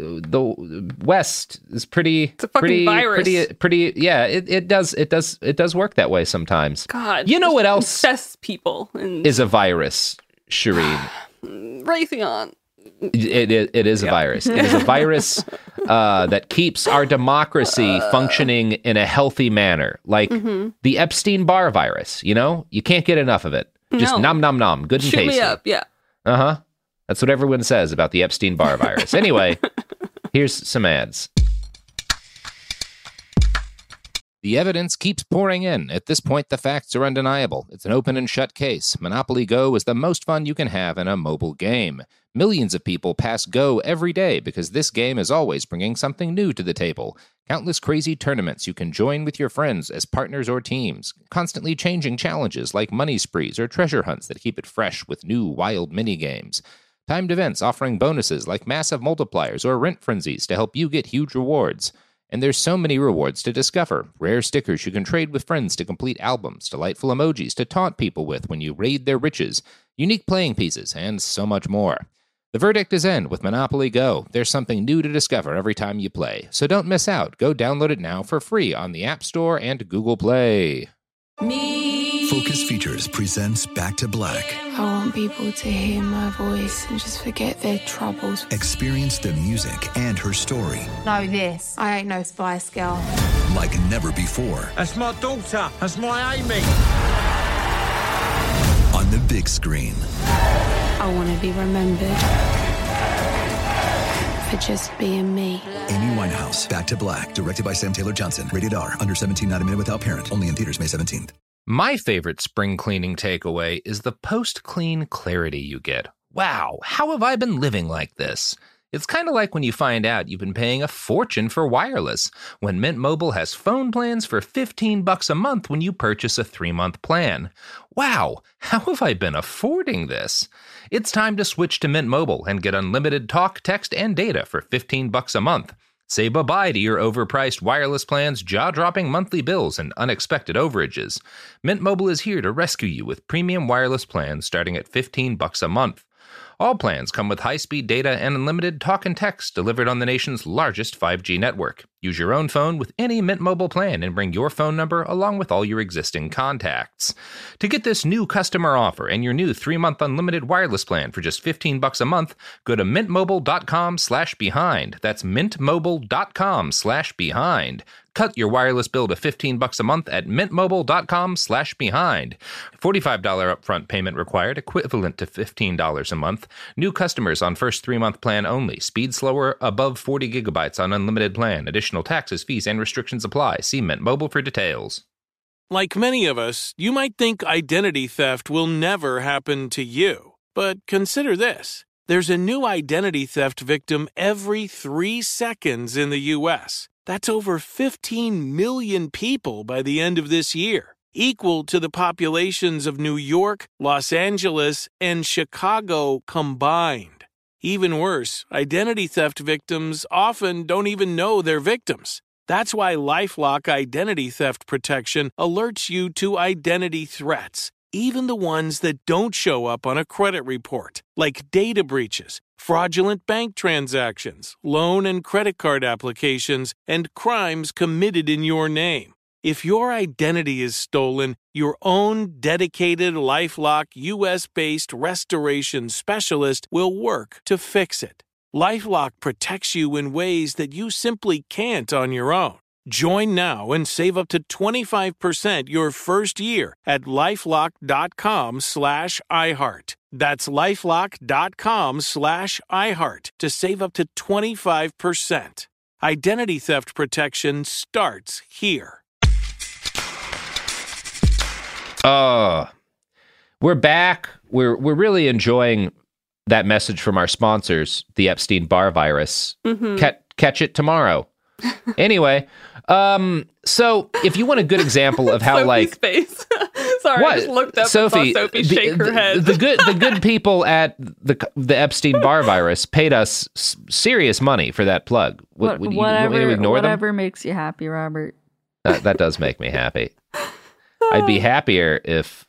the West is pretty, it's a fucking pretty, virus. pretty, pretty, yeah, it, it does, it does, it does work that way sometimes. God. You know what else incest people and... is a virus, Shireen? Raytheon. It, it, it is a yep. virus. It is a virus uh, that keeps our democracy uh, functioning in a healthy manner. Like mm-hmm. the Epstein-Barr virus, you know? You can't get enough of it. Just no. nom nom nom, good and Shoot tasty. me up, yeah. Uh-huh. That's what everyone says about the Epstein-Barr virus. Anyway, here's some ads. The evidence keeps pouring in. At this point, the facts are undeniable. It's an open and shut case. Monopoly Go is the most fun you can have in a mobile game. Millions of people pass Go every day because this game is always bringing something new to the table. Countless crazy tournaments you can join with your friends as partners or teams. Constantly changing challenges like money sprees or treasure hunts that keep it fresh with new wild mini-games. Timed events offering bonuses like massive multipliers or rent frenzies to help you get huge rewards. And there's so many rewards to discover. Rare stickers you can trade with friends to complete albums, delightful emojis to taunt people with when you raid their riches, unique playing pieces, and so much more. The verdict is in with Monopoly Go. There's something new to discover every time you play. So don't miss out. Go download it now for free on the App Store and Google Play. Me. Focus Features presents Back to Black. I want people to hear my voice and just forget their troubles. Experience the music and her story. Know this. I ain't no Spice Girl. Like never before. That's my daughter. That's my Amy. On the big screen. I want to be remembered for just being me. Amy Winehouse, Back to Black, directed by Sam Taylor Johnson. Rated R, under seventeen, not a minute without parent. Only in theaters May seventeenth. My favorite spring cleaning takeaway is the post-clean clarity you get. Wow, how have I been living like this? It's kind of like when you find out you've been paying a fortune for wireless, when Mint Mobile has phone plans for fifteen bucks a month when you purchase a three-month plan. Wow, how have I been affording this? It's time to switch to Mint Mobile and get unlimited talk, text, and data for fifteen bucks a month. Say bye-bye to your overpriced wireless plans, jaw-dropping monthly bills, and unexpected overages. Mint Mobile is here to rescue you with premium wireless plans starting at fifteen bucks a month. All plans come with high-speed data and unlimited talk and text delivered on the nation's largest five G network. Use your own phone with any Mint Mobile plan and bring your phone number along with all your existing contacts. To get this new customer offer and your new three-month unlimited wireless plan for just fifteen bucks a month, go to mintmobile.com slash behind. That's mintmobile.com slash behind. Cut your wireless bill to fifteen bucks a month at mintmobile.com slash behind. forty-five dollars upfront payment required, equivalent to fifteen dollars a month. New customers on first three-month plan only. Speed slower, above forty gigabytes on unlimited plan. Additional taxes, fees, and restrictions apply. See Mint Mobile for details. Like many of us, you might think identity theft will never happen to you. But consider this. There's a new identity theft victim every three seconds in the U S That's over fifteen million people by the end of this year, equal to the populations of New York, Los Angeles, and Chicago combined. Even worse, identity theft victims often don't even know they're victims. That's why LifeLock Identity Theft Protection alerts you to identity threats, even the ones that don't show up on a credit report, like data breaches, fraudulent bank transactions, loan and credit card applications, and crimes committed in your name. If your identity is stolen, your own dedicated LifeLock U S-based restoration specialist will work to fix it. LifeLock protects you in ways that you simply can't on your own. Join now and save up to twenty-five percent your first year at LifeLock.com slash iHeart. That's LifeLock.com slash iHeart to save up to twenty-five percent. Identity theft protection starts here. Uh, we're back. We're we're really enjoying that message from our sponsors, the Epstein-Barr virus. Mm-hmm. Catch, catch it tomorrow. Anyway, um, so if you want a good example of how, Sophie's like, face. Sorry, what? I just looked up Sophie, and saw Sophie the, shake her the, head. The good, the good people at the the Epstein-Barr virus paid us s- serious money for that plug. What, Would, would whatever, you, you ignore whatever them? makes you happy, Robert. Uh, that does make me happy. I'd be happier if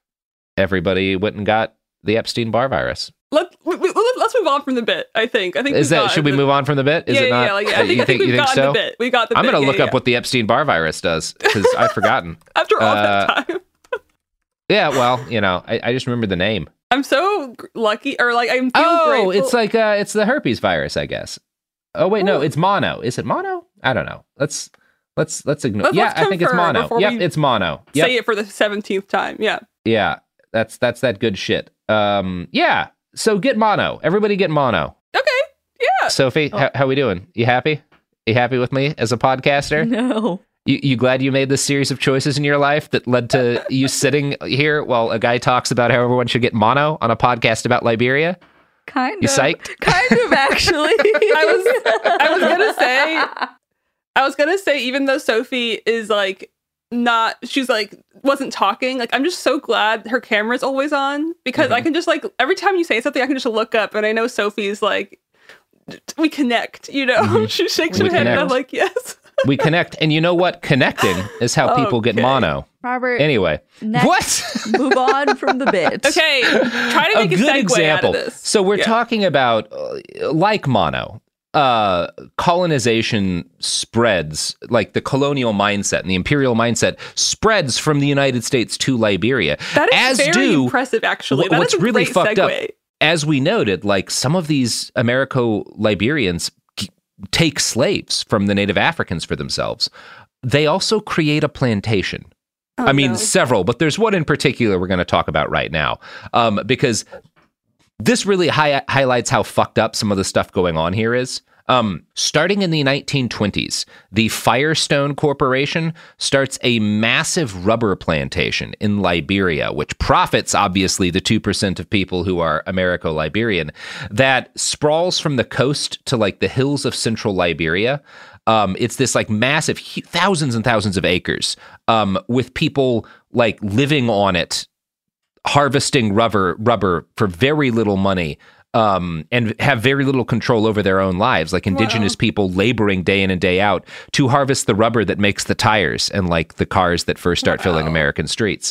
everybody went and got the Epstein-Barr virus. Let, let, let's move on from the bit, I think. I think Is that, should we the, move on from the bit? Is yeah, it not? Yeah, like, yeah. I uh, think, you I think think, we've you think gotten so? the bit. We got the I'm bit. going to yeah, look yeah. up what the Epstein-Barr virus does, because I've forgotten. After all uh, that time. Yeah, well, you know, I, I just remember the name. I'm so lucky, or like, I'm feeling Oh, grateful. it's like, uh, it's the herpes virus, I guess. Oh, wait, no, Ooh. it's mono. Is it mono? I don't know. Let's, let's, let's ignore. Let's- yeah, let's I think it's confirm mono. before Yep, we it's mono. Yep. Say it for the seventeenth time, yeah. Yeah, that's, that's that good shit. Um, yeah, so get mono. Everybody get mono. Okay, yeah. Sophie, Oh. how, how we doing? You happy? You happy with me as a podcaster? No. You, you glad you made this series of choices in your life that led to you sitting here while a guy talks about how everyone should get mono on a podcast about Liberia? Kind You of. psyched? Kind of, actually. I was I was gonna say I was gonna say even though Sophie is like not she's like wasn't talking, like I'm just so glad her camera's always on because Mm-hmm. I can just like every time you say something I can just look up and I know Sophie's like we connect, you know. Mm-hmm. She shakes We her head and I'm connect. like, yes. We connect, and you know what? Connecting is how people get Okay. mono. Robert, Anyway, next, what? move on from the bit. Okay, try to A make a, good segue example. out of this. So we're Yeah. talking about, uh, like mono, uh, colonization spreads, like the colonial mindset and the imperial mindset spreads from the United States to Liberia. That is as very do, impressive, actually. wh- That what's is a really great fucked up, segue. as we noted, like some of these Americo-Liberians k- take slaves from the native Africans for themselves. They also create a plantation. Oh, I mean, no. several, but there's one in particular we're going to talk about right now, um, because this really hi- highlights how fucked up some of the stuff going on here is. Um, starting in the nineteen twenties, the Firestone Corporation starts a massive rubber plantation in Liberia, which profits, obviously, the two percent of people who are Americo-Liberian, that sprawls from the coast to, like, the hills of central Liberia. Um, it's this, like, massive, thousands and thousands of acres, um, with people, like, living on it, harvesting rubber, rubber for very little money. Um, and have very little control over their own lives, like indigenous wow. people laboring day in and day out to harvest the rubber that makes the tires and like the cars that first start wow. filling American streets.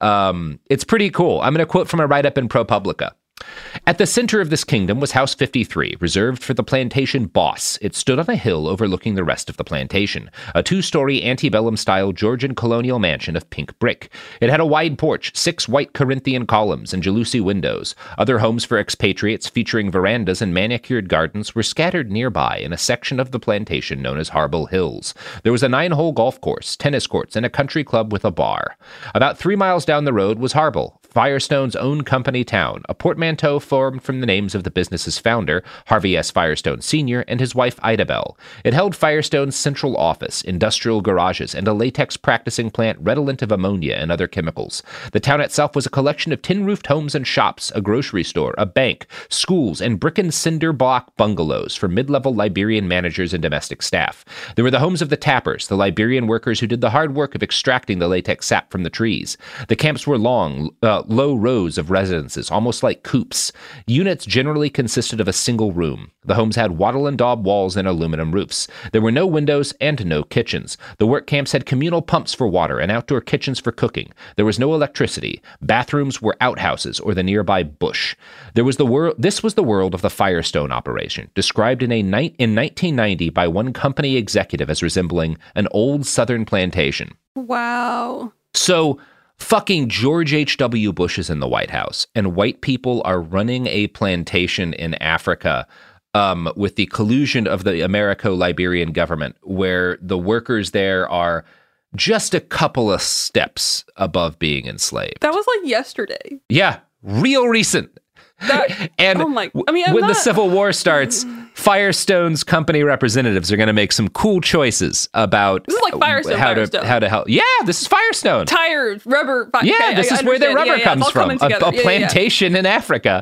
Um, it's pretty cool. I'm going to quote from a write-up in ProPublica. At the center of this kingdom was House fifty-three, reserved for the plantation boss. It stood on a hill overlooking the rest of the plantation, a two-story antebellum-style Georgian colonial mansion of pink brick. It had a wide porch, six white Corinthian columns, and jalousie windows. Other homes for expatriates featuring verandas and manicured gardens were scattered nearby in a section of the plantation known as Harble Hills. There was a nine-hole golf course, tennis courts, and a country club with a bar. About three miles down the road was Harble, Firestone's own company town, a portmanteau formed from the names of the business's founder, Harvey S. Firestone Senior, and his wife, Ida Bell. It held Firestone's central office, industrial garages, and a latex practicing plant redolent of ammonia and other chemicals. The town itself was a collection of tin-roofed homes and shops, a grocery store, a bank, schools, and brick and cinder block bungalows for mid-level Liberian managers and domestic staff. There were the homes of the tappers, the Liberian workers who did the hard work of extracting the latex sap from the trees. The camps were long, uh, low rows of residences, almost like coops. Units generally consisted of a single room. The homes had wattle and daub walls and aluminum roofs. There were no windows and no kitchens. The work camps had communal pumps for water and outdoor kitchens for cooking. There was no electricity. Bathrooms were outhouses or the nearby bush. There was the wor- This was the world of the Firestone operation, described in a night in nineteen ninety by one company executive as resembling an old southern plantation. Wow. So fucking George H W Bush is in the White House, and white people are running a plantation in Africa um, with the collusion of the Americo-Liberian government, where the workers there are just a couple of steps above being enslaved. That was like yesterday. Yeah, real recent. That, and oh my, I mean, I'm when not... the Civil War starts, Firestone's company representatives are going to make some cool choices about this is like Firestone, how Firestone. to how to help. Yeah, this is Firestone. Tires, rubber. Fi- yeah, okay, this I, is I where their rubber yeah, yeah, comes from. A, a yeah, plantation yeah. in Africa.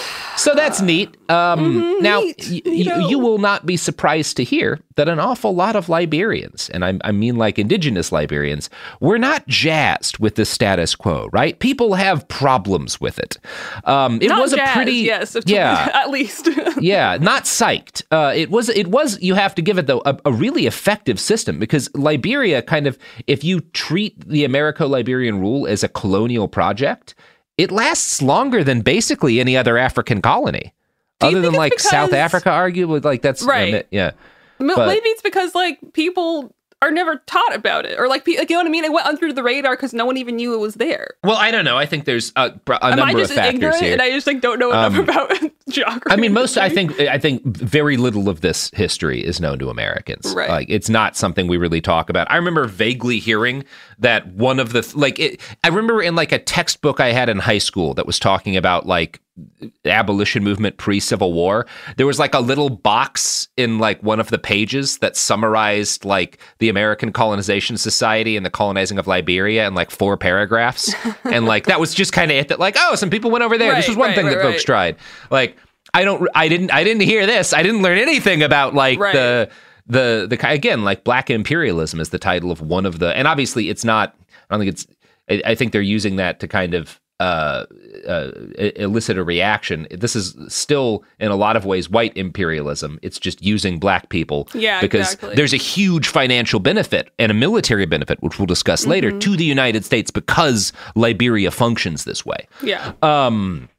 So that's neat. Um, mm-hmm, now, neat. y- you, know. you will not be surprised to hear that an awful lot of Liberians, and I, I mean like indigenous Liberians, were not jazzed with the status quo, right? People have problems with it. Um, it not was jazzed, a pretty... Yes, yeah, at least. yeah, not psyched. Uh, it was, it was. You have to give it, though, a, a really effective system, because Liberia kind of, if you treat the Americo-Liberian rule as a colonial project, it lasts longer than basically any other African colony, other than like because... South Africa, arguably. Like that's right. Um, yeah, maybe but, it's because like people are never taught about it, or like, like you know what I mean. It went under the radar because no one even knew it was there. Well, I don't know. I think there's a, a Am number I just of factors ignorant here, and I just like don't know enough um, about geography. I mean, most. I think. I think very little of this history is known to Americans. Right. Like, it's not something we really talk about. I remember vaguely hearing that one of the like. It, I remember in like a textbook I had in high school that was talking about like abolition movement pre-Civil War. There was like a little box in like one of the pages that summarized like the American Colonization Society and the colonizing of Liberia in like four paragraphs. And like that was just kind of it, that like, oh, some people went over there. Right, this was one right, thing right, that right. folks tried. Like, I don't, I didn't, I didn't hear this. I didn't learn anything about like right. the, the, the, again, like Black imperialism is the title of one of the, and obviously it's not, I don't think it's, I, I think they're using that to kind of, Uh, uh, elicit a reaction. This is still, in a lot of ways, white imperialism. It's just using Black people. Yeah, because exactly. there's a huge financial benefit and a military benefit, which we'll discuss mm-hmm. later, to the United States because Liberia functions this way. Yeah. Um.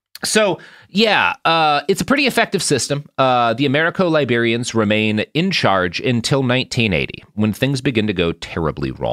So, yeah, uh, it's a pretty effective system. Uh, the Americo-Liberians remain in charge until nineteen eighty, when things begin to go terribly wrong.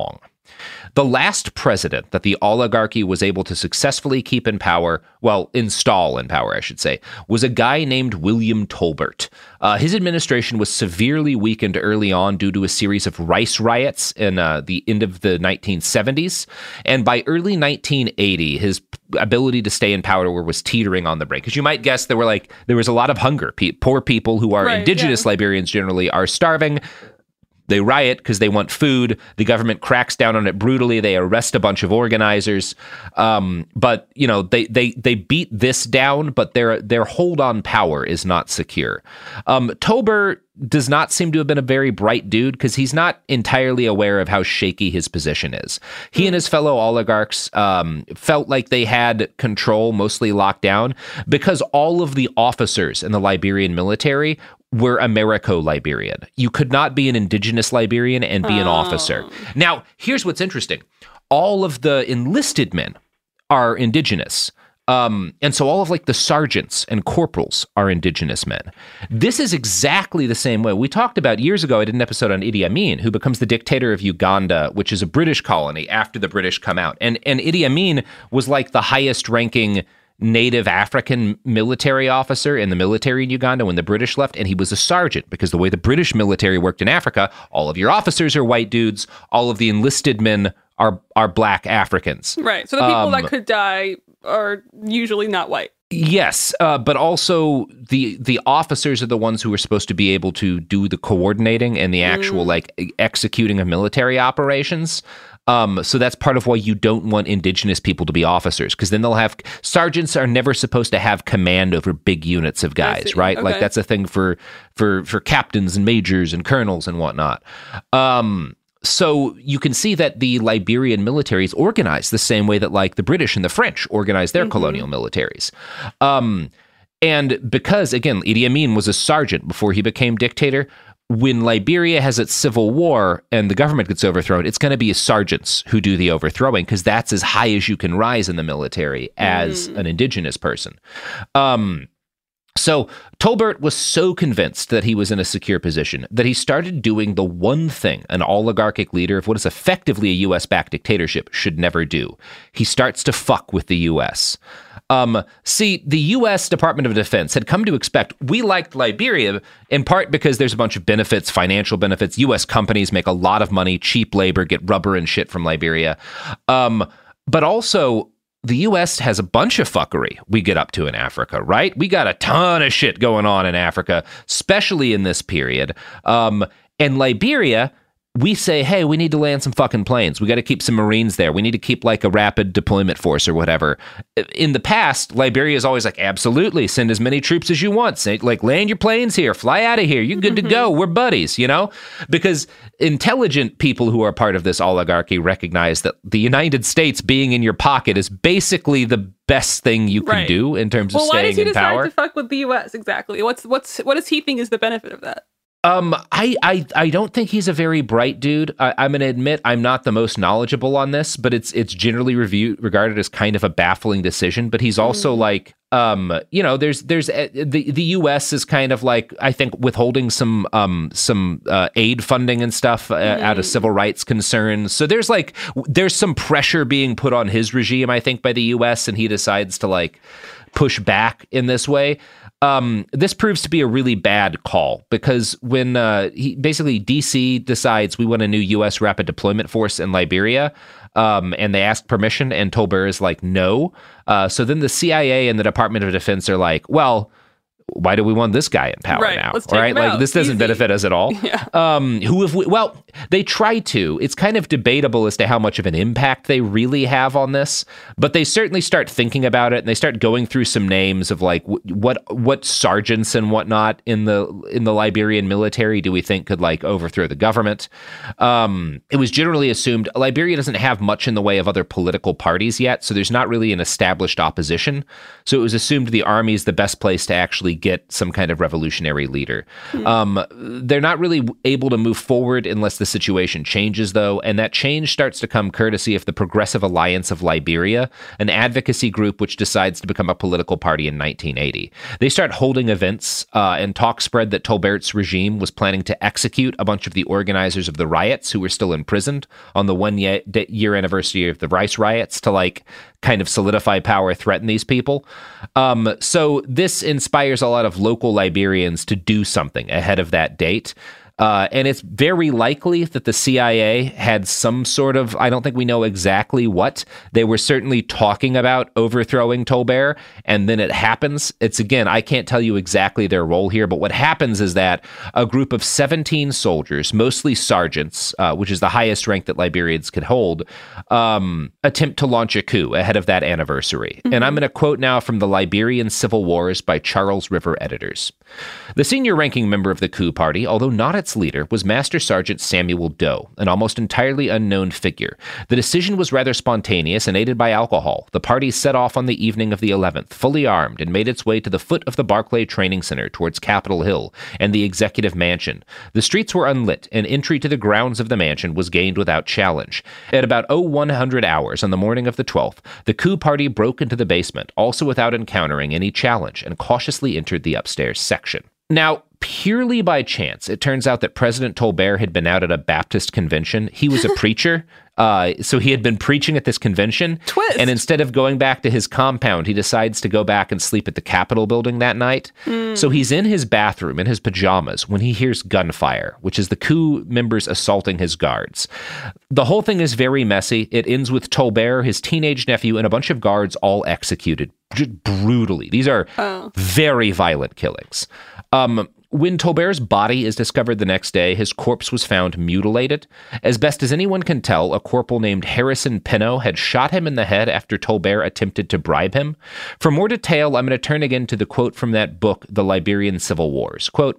The last president that the oligarchy was able to successfully keep in power, well, install in power, I should say, was a guy named William Tolbert. Uh, his administration was severely weakened early on due to a series of rice riots in uh, the end of the nineteen seventies. And by early nineteen eighty, his ability to stay in power was teetering on the brink. Because you might guess there were like there was a lot of hunger. Pe- poor people who are right, indigenous yeah. Liberians generally are starving. They riot because they want food. The government cracks down on it brutally. They arrest a bunch of organizers. Um, but, you know, they they they beat this down, but their their hold on power is not secure. Um, Tolbert does not seem to have been a very bright dude because he's not entirely aware of how shaky his position is. He mm. and his fellow oligarchs um, felt like they had control mostly locked down because all of the officers in the Liberian military were Americo-Liberian. You could not be an indigenous Liberian and be an oh. officer. Now, here's what's interesting. All of the enlisted men are indigenous. Um, and so all of like the sergeants and corporals are indigenous men. This is exactly the same way. We talked about years ago, I did an episode on Idi Amin, who becomes the dictator of Uganda, which is a British colony after the British come out. And, and Idi Amin was like the highest ranking native African military officer in the military in Uganda when the British left, and he was a sergeant because the way the British military worked in Africa, all of your officers are white dudes, all of the enlisted men are are black Africans. Right. So the people um, that could die are usually not white. Yes, uh, but also the the officers are the ones who are supposed to be able to do the coordinating and the actual mm. like executing of military operations. Um, so that's part of why you don't want indigenous people to be officers, because then they'll have sergeants are never supposed to have command over big units of guys, right? Okay. Like that's a thing for for for captains and majors and colonels and whatnot. Um, so you can see that the Liberian military is organized the same way that like the British and the French organized their mm-hmm. colonial militaries. Um, and because, again, Idi Amin was a sergeant before he became dictator, when Liberia has its civil war and the government gets overthrown, it's going to be sergeants who do the overthrowing because that's as high as you can rise in the military as mm. an indigenous person. Um, so Tolbert was so convinced that he was in a secure position that he started doing the one thing an oligarchic leader of what is effectively a U S-backed dictatorship should never do. He starts to fuck with the U S. Um, see, the U S Department of Defense had come to expect, we liked Liberia in part because there's a bunch of benefits, financial benefits. U S companies make a lot of money, cheap labor, get rubber and shit from Liberia. Um, but also, the U S has a bunch of fuckery we get up to in Africa, right? We got a ton of shit going on in Africa, especially in this period. Um, and Liberia, we say, hey, we need to land some fucking planes. We got to keep some Marines there. We need to keep like a rapid deployment force or whatever. In the past, Liberia is always like, absolutely, send as many troops as you want. Say, like, land your planes here, fly out of here. You're good mm-hmm. to go. We're buddies, you know? Because intelligent people who are part of this oligarchy recognize that the United States being in your pocket is basically the best thing you can right. do in terms well, of staying in power. Well, why does he decide to fuck with the U S exactly? What's what's what does he think is the benefit of that? Um, I, I I don't think he's a very bright dude. I, I'm going to admit I'm not the most knowledgeable on this, but it's it's generally reviewed regarded as kind of a baffling decision. But he's also mm. like, um, you know, there's there's uh, the the U S is kind of like I think withholding some um some uh, aid funding and stuff uh, mm. out of civil rights concerns. So there's like there's some pressure being put on his regime, I think, by the U S, and he decides to like push back in this way. Um, this proves to be a really bad call because when uh, he basically D C decides we want a new U S rapid deployment force in Liberia, um, and they ask permission, and Tolbert is like, no. Uh, so then the C I A and the Department of Defense are like, well, why do we want this guy in power right, now? Let's All right, like out. this doesn't Easy. benefit us at all. Yeah. Um, who have we? Well, they try to. It's kind of debatable as to how much of an impact they really have on this, but they certainly start thinking about it, and they start going through some names of like w- what what sergeants and whatnot in the in the Liberian military do we think could like overthrow the government. Um, it was generally assumed Liberia doesn't have much in the way of other political parties yet, so there's not really an established opposition. So it was assumed the army is the best place to actually get some kind of revolutionary leader. Mm. Um, they're not really able to move forward unless the situation changes, though, and that change starts to come courtesy of the Progressive Alliance of Liberia, an advocacy group which decides to become a political party in nineteen eighty. They start holding events, uh, and talk spread that Tolbert's regime was planning to execute a bunch of the organizers of the riots who were still imprisoned on the one-year anniversary of the Rice riots to, like, kind of solidify power, threaten these people. Um, so this inspires a lot of local Liberians to do something ahead of that date. Uh, and it's very likely that the C I A had some sort of, I don't think we know exactly what, they were certainly talking about overthrowing Tolbert, and then it happens. It's, again, I can't tell you exactly their role here, but what happens is that a group of seventeen soldiers, mostly sergeants, uh, which is the highest rank that Liberians could hold, um, attempt to launch a coup ahead of that anniversary. Mm-hmm. And I'm going to quote now from the Liberian Civil Wars by Charles River Editors. The senior ranking member of the coup party, although not its leader, was Master Sergeant Samuel Doe, an almost entirely unknown figure. The decision was rather spontaneous and aided by alcohol. The party set off on the evening of the eleventh, fully armed, and made its way to the foot of the Barclay Training Center towards Capitol Hill and the Executive Mansion. The streets were unlit, and entry to the grounds of the mansion was gained without challenge. At about oh one hundred hours on the morning of the twelfth, the coup party broke into the basement, also without encountering any challenge, and cautiously entered the upstairs section. Now, purely by chance, it turns out that President Tolbert had been out at a Baptist convention. He was a preacher, uh, so he had been preaching at this convention. Twist. And instead of going back to his compound, he decides to go back and sleep at the Capitol building that night. Mm. So he's in his bathroom in his pajamas when he hears gunfire, which is the coup members assaulting his guards. The whole thing is very messy. It ends with Tolbert, his teenage nephew, and a bunch of guards all executed just brutally. These are oh. very violent killings. Um, when Tolbert's body is discovered the next day, his corpse was found mutilated. As best as anyone can tell, a corporal named Harrison Pinot had shot him in the head after Tolbert attempted to bribe him. For more detail, I'm going to turn again to the quote from that book, The Liberian Civil Wars. Quote,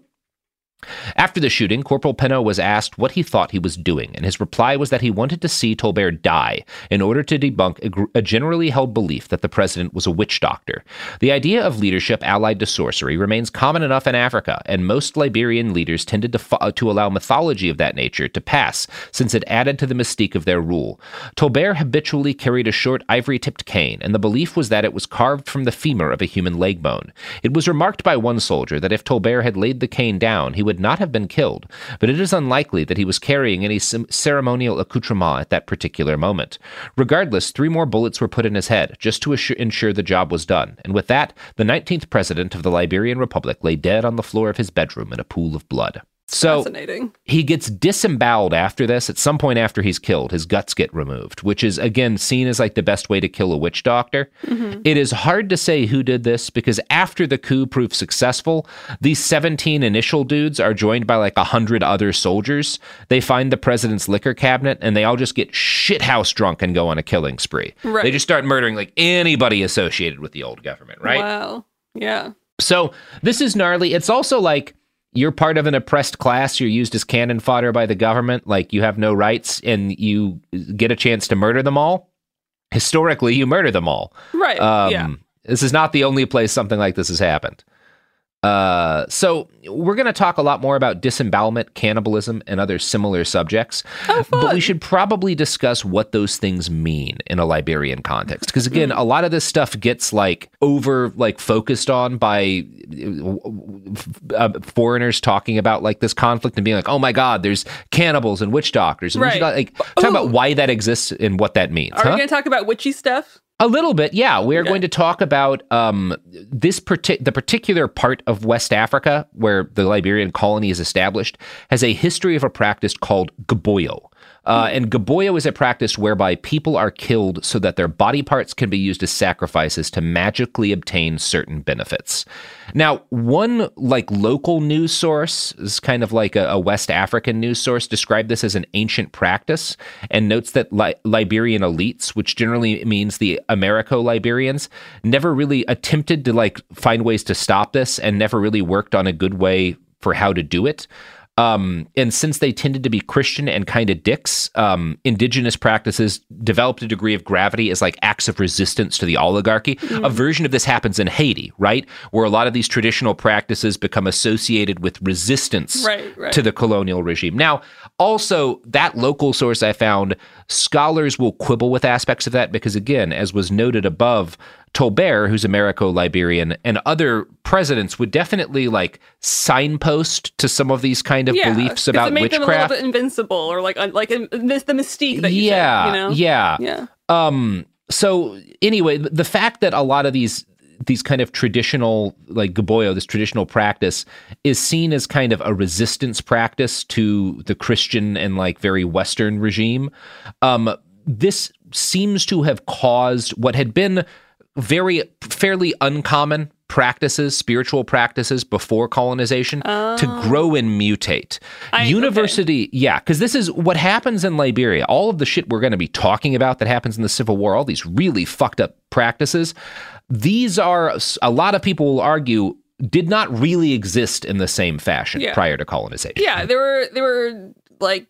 after the shooting, Corporal Pinot was asked what he thought he was doing, and his reply was that he wanted to see Tolbert die in order to debunk a, gr- a generally held belief that the president was a witch doctor. The idea of leadership allied to sorcery remains common enough in Africa, and most Liberian leaders tended to, fo- to allow mythology of that nature to pass, since it added to the mystique of their rule. Tolbert habitually carried a short ivory-tipped cane, and the belief was that it was carved from the femur of a human leg bone. It was remarked by one soldier that if Tolbert had laid the cane down, he would not have been killed, but it is unlikely that he was carrying any ceremonial accoutrement at that particular moment. Regardless, three more bullets were put in his head, just to assure, ensure the job was done, and with that, the nineteenth president of the Liberian Republic lay dead on the floor of his bedroom in a pool of blood. So he gets disemboweled after this. At some point after he's killed, his guts get removed, which is, again, seen as like the best way to kill a witch doctor. Mm-hmm. It is hard to say who did this because after the coup proved successful, these seventeen initial dudes are joined by like one hundred other soldiers. They find the president's liquor cabinet and they all just get shithouse drunk and go on a killing spree. Right. They just start murdering like anybody associated with the old government, right? Wow. Yeah. So this is gnarly. It's also like, you're part of an oppressed class, you're used as cannon fodder by the government, like you have no rights, and you get a chance to murder them all. Historically, you murder them all. Right, um, yeah. This is not the only place something like this has happened. Uh, so we're going to talk a lot more about disembowelment, cannibalism, and other similar subjects. Oh, fun. But we should probably discuss what those things mean in a Liberian context. Because again, a lot of this stuff gets like over like focused on by uh, foreigners talking about like this conflict and being like, oh my God, there's cannibals and witch doctors. And right. we should like talk Ooh. about why that exists and what that means. Are huh? we going to talk about witchy stuff? A little bit, yeah. We are okay. going to talk about um, this partic- the particular part of West Africa where the Liberian colony is established has a history of a practice called Gboyo. Uh, and Gboyo is a practice whereby people are killed so that their body parts can be used as sacrifices to magically obtain certain benefits. Now, one like local news source is kind of like a, a West African news source described this as an ancient practice and notes that Li- Liberian elites, which generally means the Americo-Liberians, never really attempted to like find ways to stop this and never really worked on a good way for how to do it. Um, and since they tended to be Christian and kind of dicks, um, indigenous practices developed a degree of gravity as like acts of resistance to the oligarchy. Mm. A version of this happens in Haiti, right? Where a lot of these traditional practices become associated with resistance right, right. to the colonial regime. Now, also, that local source I found, scholars will quibble with aspects of that because, again, as was noted above, Tolbert, who's Americo-Liberian, and other presidents would definitely like signpost to some of these kind of yeah, beliefs about it made witchcraft. Them a little bit invincible, or like like the mystique that you yeah, said, you know? yeah, yeah. Um. So anyway, the fact that a lot of these these kind of traditional, like Gaboyo, this traditional practice is seen as kind of a resistance practice to the Christian and like very Western regime. Um. This seems to have caused what had been very fairly uncommon practices, spiritual practices before colonization oh. to grow and mutate. I, University, okay. yeah, because this is what happens in Liberia. All of the shit we're going to be talking about that happens in the Civil War, all these really fucked up practices, these are, a lot of people will argue, did not really exist in the same fashion yeah. prior to colonization. Yeah, they were, they were like,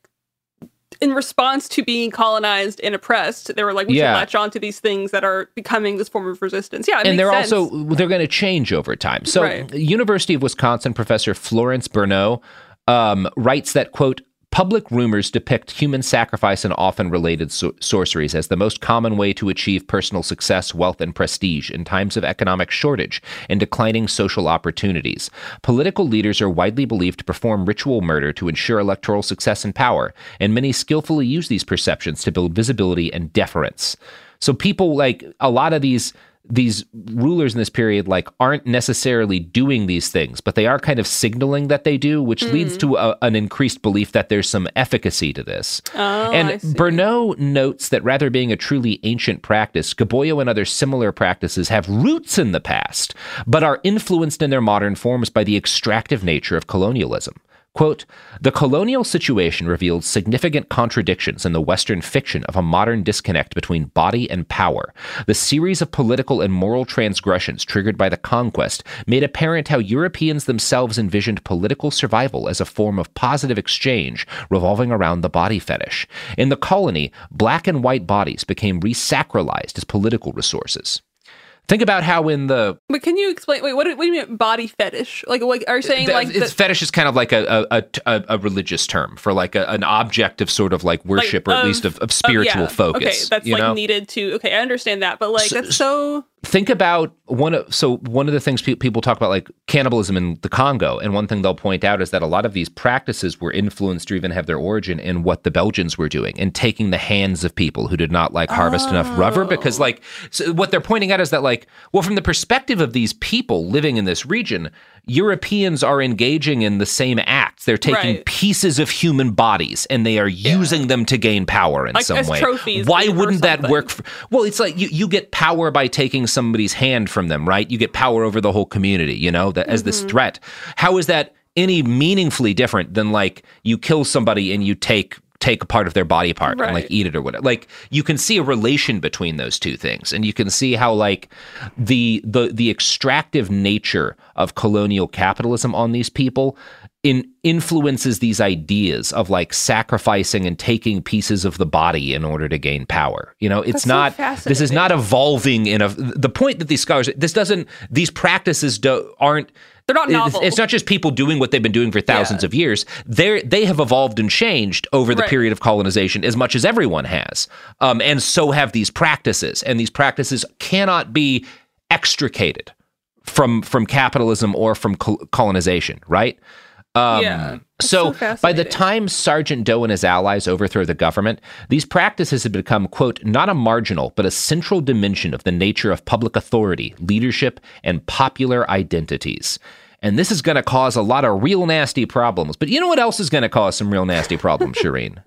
in response to being colonized and oppressed, they were like, we yeah. should latch on to these things that are becoming this form of resistance. Yeah, it and makes they're sense. also, they're going to change over time. So right. University of Wisconsin professor Florence Bernot um, writes that, quote, public rumors depict human sacrifice and often related so- sorceries as the most common way to achieve personal success, wealth, and prestige in times of economic shortage and declining social opportunities. Political leaders are widely believed to perform ritual murder to ensure electoral success and power, and many skillfully use these perceptions to build visibility and deference. So people, like, a lot of these these rulers in this period, like, aren't necessarily doing these things, but they are kind of signaling that they do, which mm. leads to a, an increased belief that there's some efficacy to this. Oh, and I see. Bernot notes that rather being a truly ancient practice, Gaboyo and other similar practices have roots in the past, but are influenced in their modern forms by the extractive nature of colonialism. Quote, the colonial situation revealed significant contradictions in the Western fiction of a modern disconnect between body and power. The series of political and moral transgressions triggered by the conquest made apparent how Europeans themselves envisioned political survival as a form of positive exchange revolving around the body fetish. In the colony, black and white bodies became resacralized as political resources. Think about how in the... But can you explain... Wait, what do, what do you mean body fetish? Like, like are you saying the, like... It's the, fetish is kind of like a a, a, a religious term for like a, an object of sort of like worship like, or at of, least of, of spiritual oh, yeah. focus. Okay, that's you like know? needed to... Okay, I understand that, but like so, that's so... Think about one of... So one of the things pe- people talk about, like cannibalism in the Congo, and one thing they'll point out is that a lot of these practices were influenced or even have their origin in what the Belgians were doing and taking the hands of people who did not like harvest oh. enough rubber, because like so what they're pointing out is that like, well, from the perspective of these people living in this region, Europeans are engaging in the same acts. They're taking right. pieces of human bodies and they are yeah. using them to gain power in like, some as way. Trophies Why wouldn't that something. work? For, well, it's like you, you get power by taking somebody's hand from them, right? You get power over the whole community, you know, that, as mm-hmm. this threat. How is that any meaningfully different than like you kill somebody and you take take a part of their body part right. and like eat it or whatever? Like you can see a relation between those two things, and you can see how like the the the extractive nature of colonial capitalism on these people in influences these ideas of like sacrificing and taking pieces of the body in order to gain power. You know, it's That's not, so this is not evolving in a, the point that these scholars, this doesn't, these practices do, aren't, they're not novel. It's, it's not just people doing what they've been doing for thousands yeah. of years. They they have evolved and changed over the right. period of colonization as much as everyone has. Um, and so have these practices. And these practices cannot be extricated from from capitalism or from col- colonization, right? Um, yeah. So, so by the time Sergeant Doe and his allies overthrow the government, these practices had become, quote, not a marginal, but a central dimension of the nature of public authority, leadership, and popular identities. And this is going to cause a lot of real nasty problems. But you know what else is going to cause some real nasty problems, Shireen?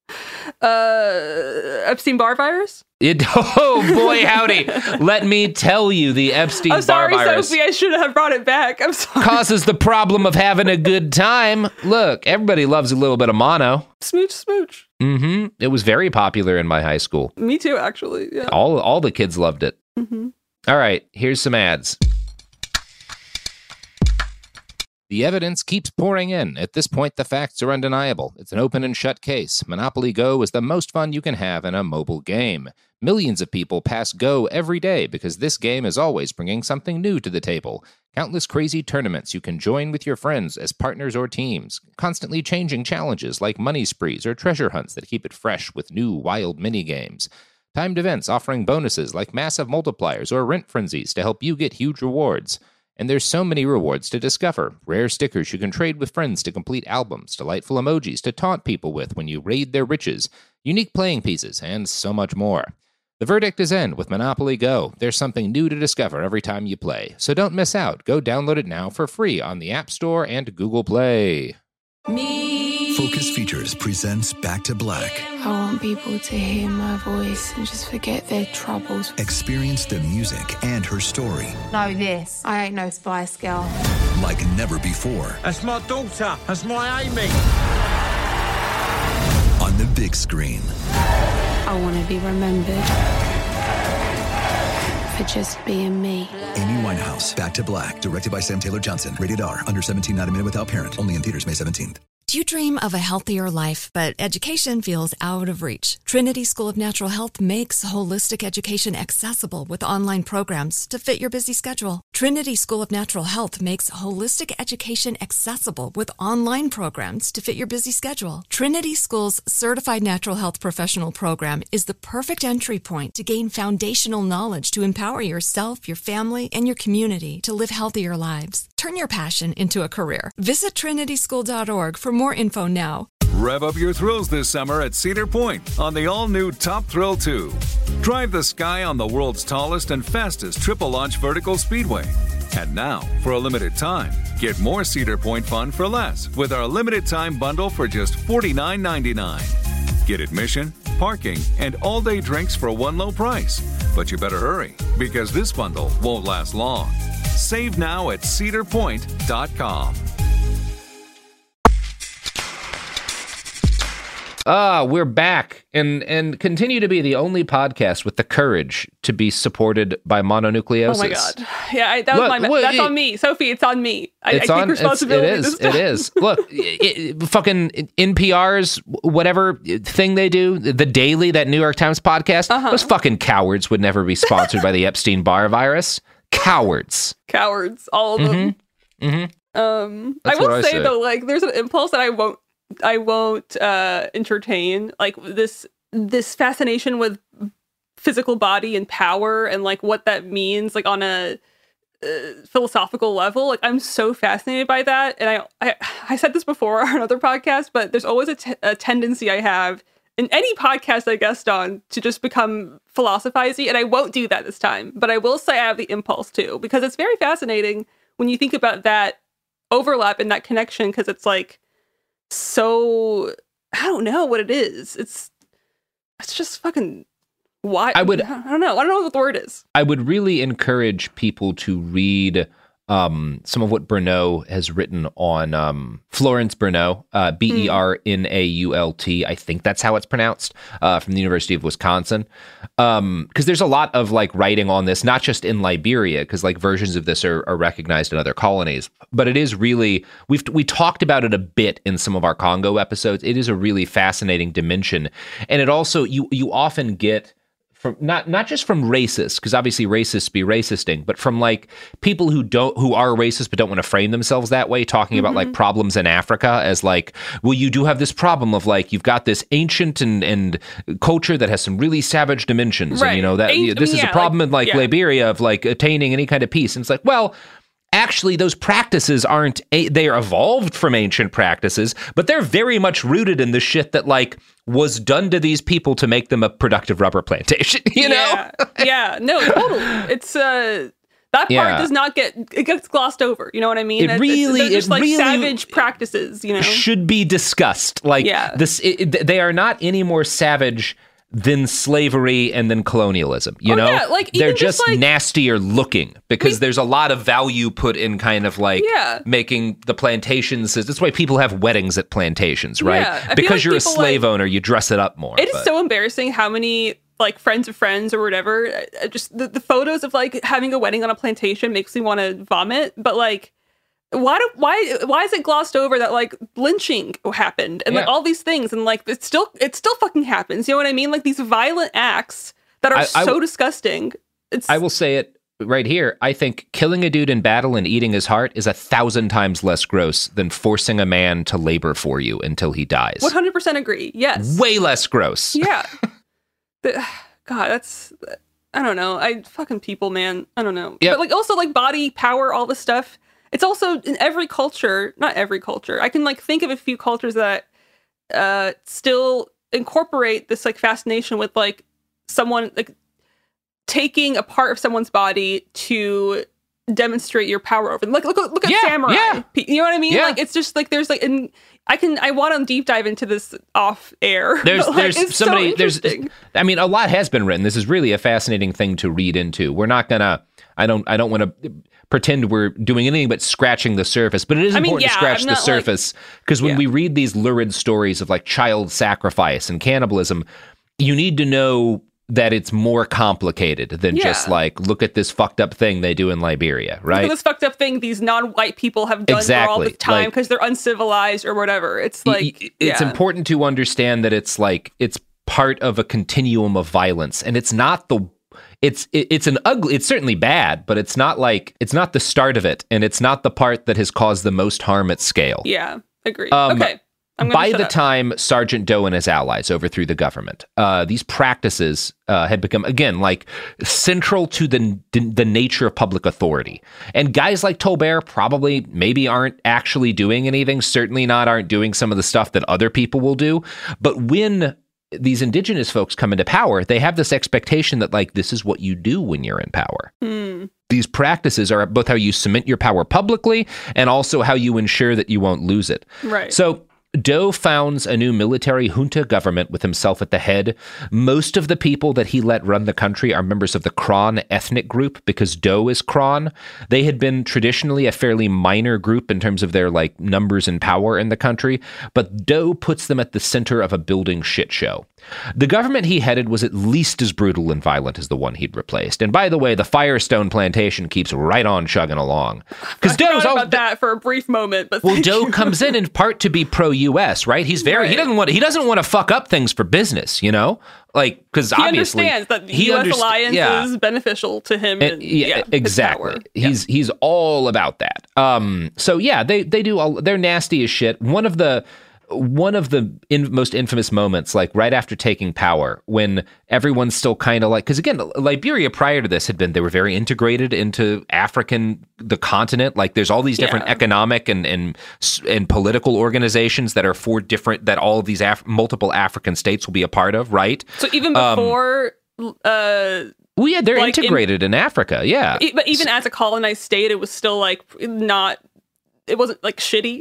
Uh, Epstein-Barr virus? It, oh, boy, howdy. Let me tell you, the Epstein-Barr I'm sorry, virus Sophie, I should have brought it back. I'm sorry. Causes the problem of having a good time. Look, everybody loves a little bit of mono. Smooch, smooch. Mm-hmm. It was very popular in my high school. Me too, actually. Yeah. All, all the kids loved it. Mm-hmm. All right, here's some ads. The evidence keeps pouring in. At this point, the facts are undeniable. It's an open and shut case. Monopoly Go is the most fun you can have in a mobile game. Millions of people pass Go every day because this game is always bringing something new to the table. Countless crazy tournaments you can join with your friends as partners or teams. Constantly changing challenges like money sprees or treasure hunts that keep it fresh with new wild mini-games. Timed events offering bonuses like massive multipliers or rent frenzies to help you get huge rewards. And there's so many rewards to discover. Rare stickers you can trade with friends to complete albums, delightful emojis to taunt people with when you raid their riches, unique playing pieces, and so much more. The verdict is in with Monopoly Go. There's something new to discover every time you play. So don't miss out. Go download it now for free on the App Store and Google Play. Me. Focus Features presents Back to Black. I want people to hear my voice and just forget their troubles. Experience the music and her story. Know this, I ain't no Spice Girl. Like never before. That's my daughter. That's my Amy. On the big screen. I want to be remembered for just being me. Amy Winehouse, Back to Black, directed by Sam Taylor Johnson. Rated R, under seventeen, not a minute without parent. Only in theaters May seventeenth. Do you dream of a healthier life, but education feels out of reach? Trinity School of Natural Health makes holistic education accessible with online programs to fit your busy schedule. Trinity School of Natural Health makes holistic education accessible with online programs to fit your busy schedule. Trinity School's Certified Natural Health Professional Program is the perfect entry point to gain foundational knowledge to empower yourself, your family, and your community to live healthier lives. Turn your passion into a career. Visit trinity school dot org for more info now. Rev up your thrills this summer at Cedar Point on the all-new Top Thrill two. Drive the sky on the world's tallest and fastest triple-launch vertical speedway. And now, for a limited time, get more Cedar Point fun for less with our limited-time bundle for just forty-nine ninety-nine. Get admission, parking, and all-day drinks for one low price. But you better hurry, because this bundle won't last long. Save now at cedar point dot com. Ah, we're back and and continue to be the only podcast with the courage to be supported by mononucleosis. Oh my god! Yeah, I, that was Look, my. well, that's it, on me, Sophie. It's on me. I, it's I take on, responsibility. It's, it is. This It is. Look, it, it, fucking N P R's whatever thing they do, the Daily, that New York Times podcast. Uh-huh. Those fucking cowards would never be sponsored by the Epstein-Barr virus. Cowards. Cowards. All of them. Mm-hmm. Mm-hmm. Um, That's I will what I say say. though, like, there's an impulse that I won't. I won't uh, entertain, like this this fascination with physical body and power and like what that means, like on a uh, philosophical level. Like I'm so fascinated by that, and I I, I said this before on another podcast, but there's always a, t- a tendency I have in any podcast I guest on to just become philosophizing, and I won't do that this time. But I will say I have the impulse to, because it's very fascinating when you think about that overlap and that connection, because it's like. So I don't know what it is. It's it's just fucking why I would I don't know. I don't know what the word is. I would really encourage people to read um, some of what Bernault has written on um, Florence Bernault, uh, B E R N A U L T. I think that's how it's pronounced, uh, from the University of Wisconsin. Because um, there's a lot of like writing on this, not just in Liberia, because like versions of this are, are recognized in other colonies. But it is really, we've we talked about it a bit in some of our Congo episodes. It is a really fascinating dimension. And it also, you you often get, from not not just from racists, because obviously racists be racisting, but from like people who don't who are racist but don't want to frame themselves that way, talking mm-hmm. about like problems in Africa as like, well, you do have this problem of like you've got this ancient and and culture that has some really savage dimensions, right. and you know that Ancient, this I mean, is yeah, a problem like, in like yeah. Liberia of like attaining any kind of peace, and it's like, well. Actually, those practices aren't, a- they are evolved from ancient practices, but they're very much rooted in the shit that, like, was done to these people to make them a productive rubber plantation, you yeah. know? yeah, no, totally. It's, uh, that part Yeah. does not get, it gets glossed over, you know what I mean? It really, it's, just it like really savage practices, you know? should be discussed. Like, Yeah. this, it, it- they are not any more savage than slavery and then colonialism, you Oh, know? yeah, like, They're even just, just like- nastier looking because We- there's a lot of value put in kind of like Yeah. making the plantations. That's why people have weddings at plantations, right? Yeah, I feel Because like you're a people, slave like- owner, you dress it up more. It is but- so embarrassing how many like friends of friends or whatever. uh, Just the, the photos of like having a wedding on a plantation makes me want to vomit. But like, why do why why is it glossed over that like lynching happened and yeah. like all these things and like it still it still fucking happens? You know what I mean? Like these violent acts that are I, so I, disgusting. It's I will say it right here. I think killing a dude in battle and eating his heart is a thousand times less gross than forcing a man to labor for you until he dies. one hundred percent agree. Yes. Way less gross. Yeah. the, God, that's, I don't know. I fucking people, man. I don't know. Yep. But like also like body power, all this stuff. It's also in every culture, not every culture. I can like think of a few cultures that uh, still incorporate this like fascination with like someone like taking a part of someone's body to demonstrate your power over them. Like look, look at yeah, samurai. Yeah. You know what I mean? Yeah. Like it's just like there's like, and I can I want to deep dive into this off air. There's like, there's somebody so there's I mean a lot has been written. This is really a fascinating thing to read into. We're not gonna. I don't I don't want to pretend we're doing anything but scratching the surface, but it is I mean, important yeah, to scratch I'm the not, surface because like, when yeah. we read these lurid stories of like child sacrifice and cannibalism, you need to know that it's more complicated than yeah. just like, look at this fucked up thing they do in Liberia, right? Look at this fucked up thing these non-white people have done exactly. for all this time because like, they're uncivilized or whatever. It's like... Y- it's yeah. important to understand that it's like, it's part of a continuum of violence, and it's not the... It's it, it's an ugly, it's certainly bad, but it's not like, it's not the start of it, and it's not the part that has caused the most harm at scale. Yeah, agreed. Um, okay. I'm By the up. time Sergeant Doe and his allies overthrew the government, uh, these practices uh, had become, again, like central to the the nature of public authority. And guys like Tolbert probably maybe aren't actually doing anything, certainly not aren't doing some of the stuff that other people will do. But when these indigenous folks come into power, they have this expectation that, like, this is what you do when you're in power. Mm. These practices are both how you cement your power publicly and also how you ensure that you won't lose it. Right. So Doe founds a new military junta government with himself at the head. Most of the people that he let run the country are members of the Kron ethnic group because Doe is Kron. They had been traditionally a fairly minor group in terms of their like numbers and power in the country, but Doe puts them at the center of a building shit show. The government he headed was at least as brutal and violent as the one he'd replaced. And by the way, the Firestone plantation keeps right on chugging along. Because Doe's all about that for a brief moment, but well, Doe comes in in part to be pro-U S, right? He's very right. he doesn't want he doesn't want to fuck up things for business, you know, like because obviously understands that the he U S underst- alliance yeah. is beneficial to him. And, and yeah, yeah, exactly. He's yeah. he's all about that. Um, so yeah, they they do all they're nasty as shit. One of the One of the in, most infamous moments, like right after taking power, when everyone's still kind of like, because again, Liberia prior to this had been, they were very integrated into African, the continent. Like there's all these different yeah. economic and, and and political organizations that are for different, that all of these Af- multiple African states will be a part of, right? So even before... Um, uh, well, yeah, they're like integrated in, in Africa, yeah. But even as a colonized state, it was still like not... It wasn't like shitty.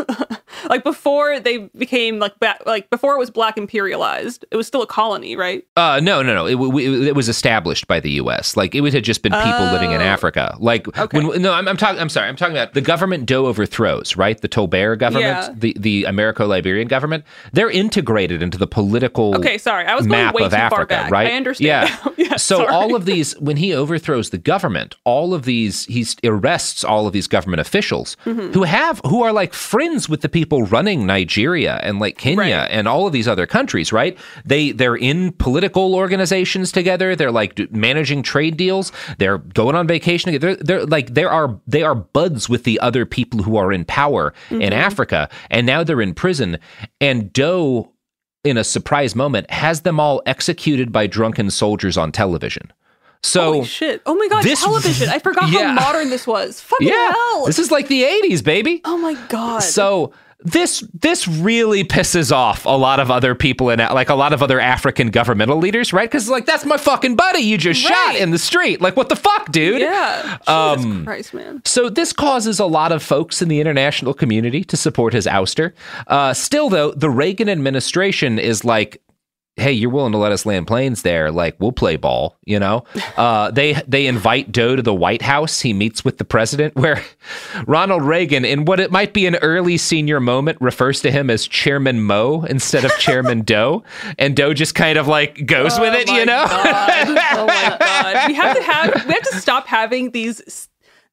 Like before they became like ba- like before it was black imperialized, it was still a colony, right? Uh, no, no, no. It, it, it was established by the U S. Like it had just been people oh. living in Africa. Like okay. when no, I'm, I'm talking. I'm sorry. I'm talking about the government Doe overthrows, right? The Tolbert government, yeah. the the Americo-Liberian government. They're integrated into the political. Okay, sorry, I was going map way of too Africa, far back. right? I understand. Yeah. yeah so sorry. all of these, when he overthrows the government, all of these, he arrests all of these government officials mm-hmm. who have who are like friends with the people running Nigeria and like Kenya right. and all of these other countries, right? They they're in political organizations together. They're like d- managing trade deals. They're going on vacation together. They're, they're like there are they are buds with the other people who are in power mm-hmm. in Africa, and now they're in prison. And Doe, in a surprise moment, has them all executed by drunken soldiers on television. So holy shit! Oh my god, this, television! I forgot yeah. how modern this was. Fucking yeah. hell! This is like the eighties, baby. Oh my god! So this this really pisses off a lot of other people and like a lot of other African governmental leaders, right? Because like that's my fucking buddy you just right. shot in the street. Like what the fuck, dude? Yeah. Um, Jesus Christ, man. So this causes a lot of folks in the international community to support his ouster. Uh, still, though, the Reagan administration is like, hey, you're willing to let us land planes there, like we'll play ball, you know? Uh, they they invite Doe to the White House. He meets with the president, where Ronald Reagan, in what it might be an early senior moment, refers to him as Chairman Mo instead of Chairman Doe. And Doe just kind of like goes oh with it, you know? God. Oh my God. We have to have, we have to stop having these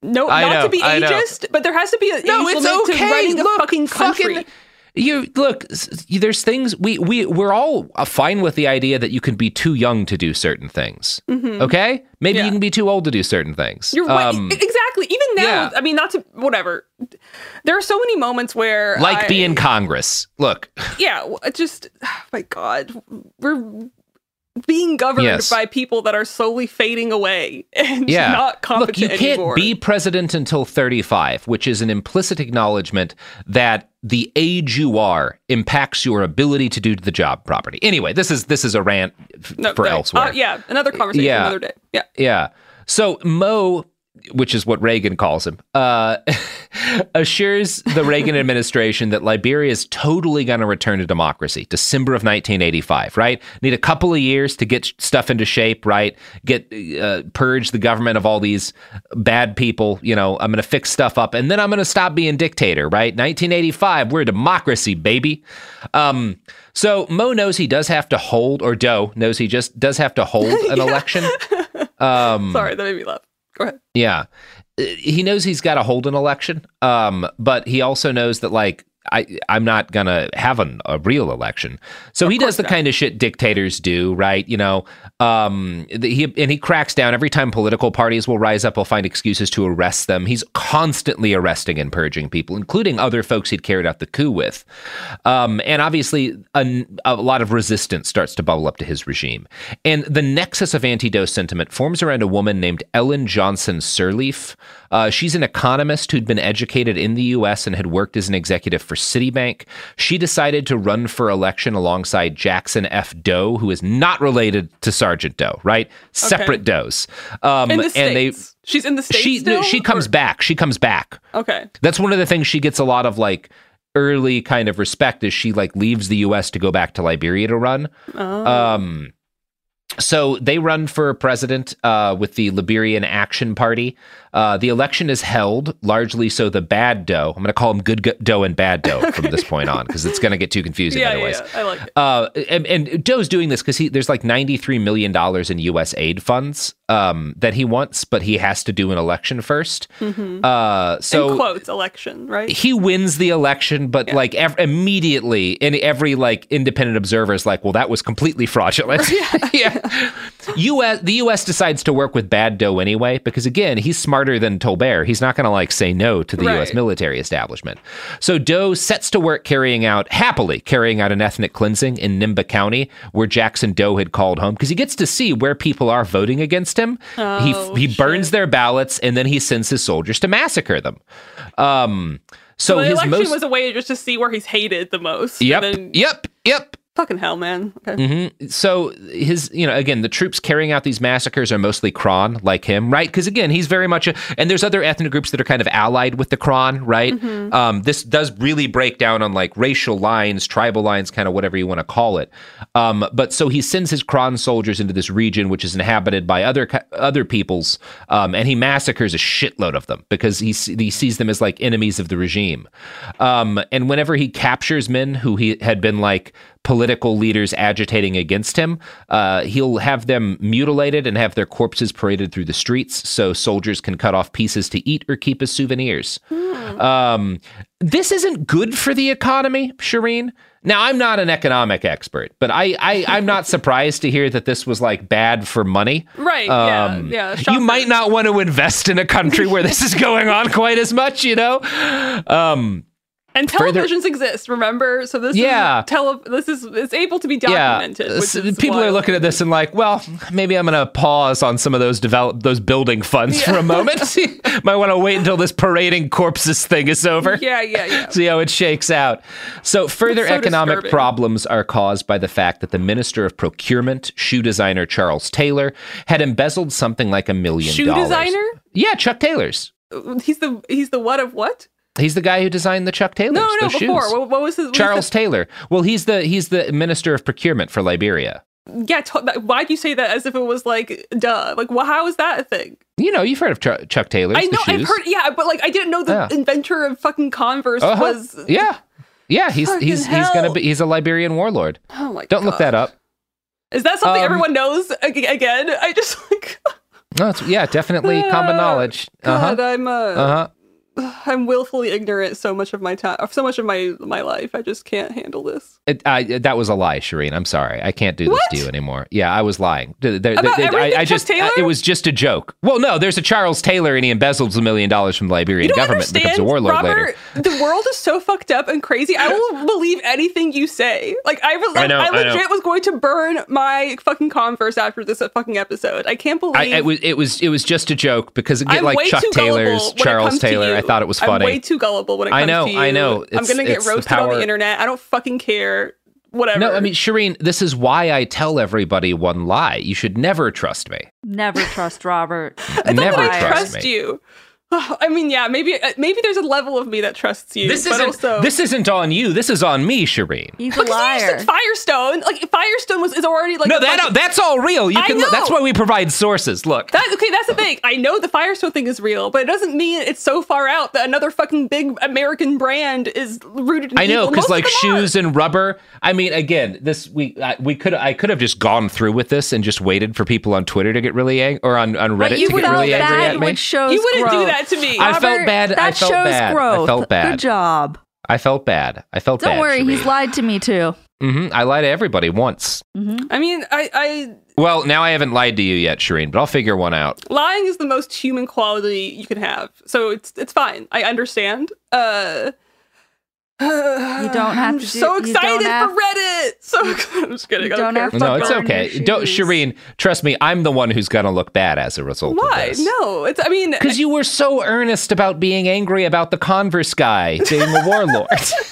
No, I not know, to be I know. ageist, but there has to be an No, age it's limit okay. to running Look, a fucking country. fucking- You look, s- there's things we we we're all fine with the idea that you can be too young to do certain things. Mhm. Okay, maybe Yeah. you can be too old to do certain things. You're right. Um, Exactly. Even now, yeah. I mean, not to whatever. There are so many moments where, like I, being Congress. Look, yeah, w- it just, oh my God, we're being governed Yes. by people that are slowly fading away and yeah. not competent Look, you can't anymore. be president until thirty-five, which is an implicit acknowledgement that the age you are impacts your ability to do the job properly. Anyway, this is this is a rant f- No, for right. elsewhere. Uh, yeah, another conversation, Yeah. another day. Yeah. Yeah. So Mo, which is what Reagan calls him, uh, assures the Reagan administration that Liberia is totally going to return to democracy. December of nineteen eighty-five, right? Need a couple of years to get stuff into shape, right? Get uh, purge the government of all these bad people. You know, I'm going to fix stuff up, and then I'm going to stop being dictator, right? nineteen eighty-five, we're a democracy, baby. Um, so Mo knows he does have to hold, or Doe knows he just does have to hold an election. Um, Sorry, that made me laugh. Go ahead. Yeah. Uh, He knows he's got to hold an election, um, but he also knows that, like, I, I'm not going to have an, a real election. So he does the kind of shit dictators do, right? You know, um, the, he and he cracks down. Every time political parties will rise up, he'll find excuses to arrest them. He's constantly arresting and purging people, including other folks he'd carried out the coup with. Um, and obviously, a, a lot of resistance starts to bubble up to his regime. And the nexus of anti-Doe sentiment forms around a woman named Ellen Johnson Sirleaf. Uh, she's an economist who'd been educated in the U S and had worked as an executive for Citibank. She decided to run for election alongside Jackson F. Doe, who is not related to Sergeant Doe, right? Separate Does. Um, In the and States. they, She's in the States she, still? She comes or- back. She comes back. Okay. That's one of the things she gets a lot of, like, early kind of respect is she, like, leaves the U S to go back to Liberia to run. Oh. Um, so they run for president uh, with the Liberian Action Party. Uh, the election is held largely so the bad Doe, I'm going to call him good go- Doe and bad Doe from this point on, because it's going to get too confusing Yeah, otherwise. yeah, yeah. I like it. Uh, and, and Doe's doing this because he there's like ninety-three million dollars in U S aid funds um, that he wants, but he has to do an election first. Mhm. Uh, so in quotes, election, right? he wins the election, but Yeah. like ev- immediately, and every like independent observer is like, well, that was completely fraudulent. yeah. U S the U S decides to work with bad Doe anyway, because again, he's smarter than Tolbert. He's not going to like say no to the U S Right. military establishment. So Doe sets to work carrying out, happily carrying out an ethnic cleansing in Nimba County, where Jackson Doe had called home, because he gets to see where people are voting against him. Oh, he he burns their ballots, and then he sends his soldiers to massacre them. Um, so So the his election most was a way just to see where he's hated the most. Yep. And then, Yep. Yep. fucking hell, man. Okay. hmm So his, you know, again, the troops carrying out these massacres are mostly Kron, like him, right? Because again, he's very much a, and there's other ethnic groups that are kind of allied with the Kron, right? Mhm. Um, this does really break down on like racial lines, tribal lines, kind of whatever you want to call it. Um, but so he sends his Kron soldiers into this region, which is inhabited by other ki- other peoples, um, and he massacres a shitload of them because he se- he sees them as like enemies of the regime. Um, and whenever he captures men who he had been like political leaders agitating against him, uh, he'll have them mutilated and have their corpses paraded through the streets so soldiers can cut off pieces to eat or keep as souvenirs. Um, this isn't good for the economy, Shireen. Now, I'm not an economic expert, but I, I, I'm not surprised to hear that this was like bad for money. Right, Um, yeah, yeah. You shocker. might not want to invest in a country where this is going on quite as much, you know? Um, And Further- televisions exist, remember? So this Yeah. is tele this is it's able to be Yeah, documented. which s- is people are wild. looking at this and like, well, maybe I'm going to pause on some of those develop those building funds for a moment. Might want to wait until this parading corpses thing is over. Yeah, yeah, yeah. See how it shakes out. So further It's so economic disturbing. problems are caused by the fact that the Minister of Procurement, shoe designer Charles Taylor, had embezzled something like a million Shoe dollars. designer? Yeah, Chuck Taylor's. He's the he's the what of what? He's the guy who designed the Chuck Taylors. No, no, those before. shoes. What, what was his what was Charles Taylor. Well, he's the he's the Minister of Procurement for Liberia. the- yeah, t- why'd you say that as if it was like duh? Like, well, how is that a thing? You know, you've heard of Ch- Chuck Taylor's. I know, the I've shoes. heard. Yeah, but like, I didn't know the Yeah. inventor of fucking Converse Uh-huh. was. Yeah, yeah. He's Fucking he's he's hell. gonna be he's a Liberian warlord. Oh my Don't look God. that up. Is that something Um, everyone knows ag- again? I just like. No, it's, yeah, definitely common knowledge. Uh-huh. God, I'm uh, uh-huh. I'm willfully ignorant so much of my time, so much of my my life. I just can't handle this. It, I, that was a lie, Shireen. I'm sorry. I can't do this What? to you anymore. Yeah, I was lying. There, there, About there- everything, I, I Chuck just, Taylor? I- it was just a joke. Well, no, there's a Charles Taylor, and he embezzles a million dollars from the Liberian You don't government and becomes a understand, warlord Robert, later. the world is so fucked up and crazy. I will believe anything you say. Like I, re- I know, I I legit know. was going to burn my fucking Converse after this fucking episode. I can't believe. I, it was it was it was just a joke because it get I'm like way Chuck too gullible Taylor's when it Charles comes to Taylor. you. I thought it was I'm funny. way too gullible when it I comes know, to you. I know. I'm It's- gonna get it's the roasted on power- the internet. I don't fucking care. Whatever. No, I mean, Shireen, this is why I tell everybody one lie. You should never trust me. Never trust Robert. It's not never that I trust trust me. you. I mean, yeah, maybe maybe there's a level of me that trusts you. This but isn't also, this isn't on you. This is on me, Shireen. He's a Because you liar. just said Firestone. Like Firestone was is already like No, a that fucking- that's all real. You I can. know. That's why we provide sources. Look. That, okay, that's the thing. I know the Firestone thing is real, but it doesn't mean it's so far out that another fucking big American brand is rooted in I know, evil. because Most like of them shoes and rubber. I mean, again, this we I, we could I could have just gone through with this and just waited for people on Twitter to get really angry or on, on Reddit But you to get felt really angry bad, at me. which shows You wouldn't do growth. that to me. I felt Robert, bad. That I felt shows bad. growth. I felt bad. Good job. I felt bad. I felt Don't bad. worry, he's Shireen. lied to me too. Mhm. I lie to everybody once. I mean, I, I Well, now I haven't lied to you yet, Shireen, but I'll figure one out. lying is the most human quality you can have, so it's it's fine. I understand. Uh, You don't have I'm to. Do, so you excited don't have, for Reddit. So I'm just kidding. You I don't don't care. have to No, it's burn okay. your Don't, shoes. Shireen, trust me, I'm the one who's going to look bad as a result Why? of this. No, it's. I mean, Because you were so earnest about being angry about the Converse guy being a warlord.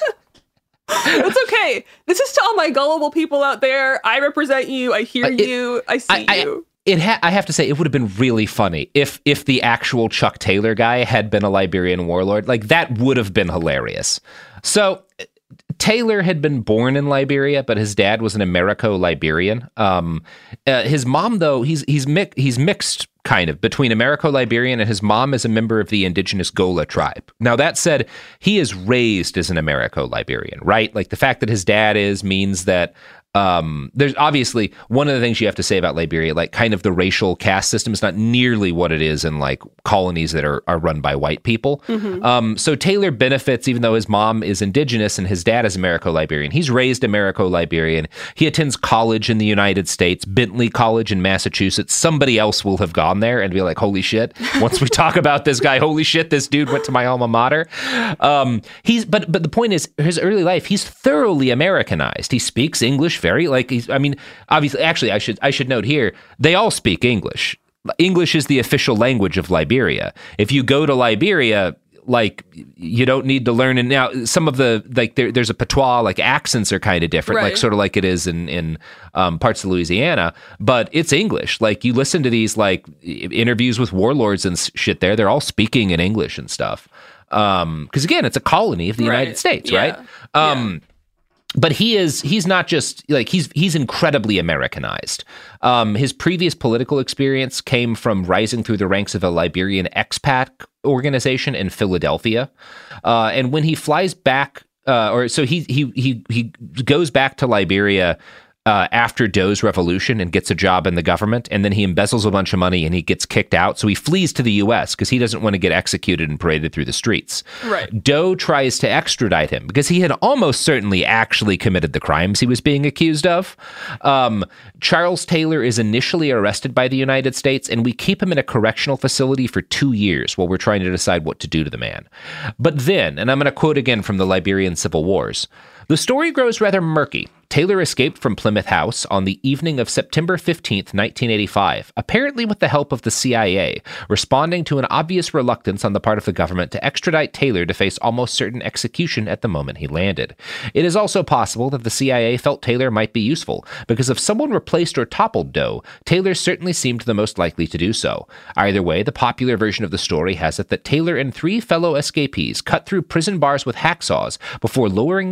it's okay. This is to all my gullible people out there. I represent you. I hear Uh, it- you. I see I, I, you. it ha- I have to say, it would have been really funny if if the actual Chuck Taylor guy had been a Liberian warlord. Like, that would have been hilarious. So, Taylor had been born in Liberia, but his dad was an Americo-Liberian. Um, uh, his mom, though, he's he's mi- he's mixed kind of between Americo-Liberian, and his mom is a member of the indigenous Gola tribe. Now, that said, he is raised as an Americo-Liberian, right? Like, the fact that his dad is means that um, there's obviously one of the things you have to say about Liberia, like kind of the racial caste system is not nearly what it is in like colonies that are, are run by white people. Mm-hmm. Um, so Taylor benefits, even though his mom is indigenous and his dad is Americo-Liberian. He's raised Americo-Liberian. He attends college in the United States, Bentley College in Massachusetts. Somebody else will have gone there and be like, holy shit. Once we talk about this guy, holy shit, this dude went to my alma mater. Um, he's, but, but the point is, his early life, he's thoroughly Americanized. He speaks English very, like, he's, I mean, obviously, actually, I should, I should note here, they all speak English. English is the official language of Liberia. If you go to Liberia, like, you don't need to learn. And now some of the, like, there, there's a patois, like accents are kind of different, Right. like sort of like it is in, in um, parts of Louisiana, but it's English. Like, you listen to these, like, interviews with warlords and shit there, they're all speaking in English and stuff. Um, because again, it's a colony of the Right. United States, Yeah. right? Um, But he is, he's not just, like, he's he's incredibly Americanized. Um, his previous political experience came from rising through the ranks of a Liberian expat organization in Philadelphia. Uh, and when he flies back, uh, or so he he he he goes back to Liberia uh, after Dough's revolution and gets a job in the government, and then he embezzles a bunch of money and he gets kicked out. So he flees to the U S because he doesn't want to get executed and paraded through the streets. Right. Doe tries to extradite him because he had almost certainly actually committed the crimes he was being accused of. Um, Charles Taylor is initially arrested by the United States, and we keep him in a correctional facility for two years while we're trying to decide what to do to the man. But then, and I'm going to quote again from the Liberian Civil Wars, the story grows rather murky. Taylor escaped from Plymouth House on the evening of September fifteenth, nineteen eighty-five, apparently with the help of the C I A, responding to an obvious reluctance on the part of the government to extradite Taylor to face almost certain execution at the moment he landed. It is also possible that the C I A felt Taylor might be useful, because if someone replaced or toppled Doe, Taylor certainly seemed the most likely to do so. Either way, the popular version of the story has it that Taylor and three fellow escapees cut through prison bars with hacksaws before lowering themselves to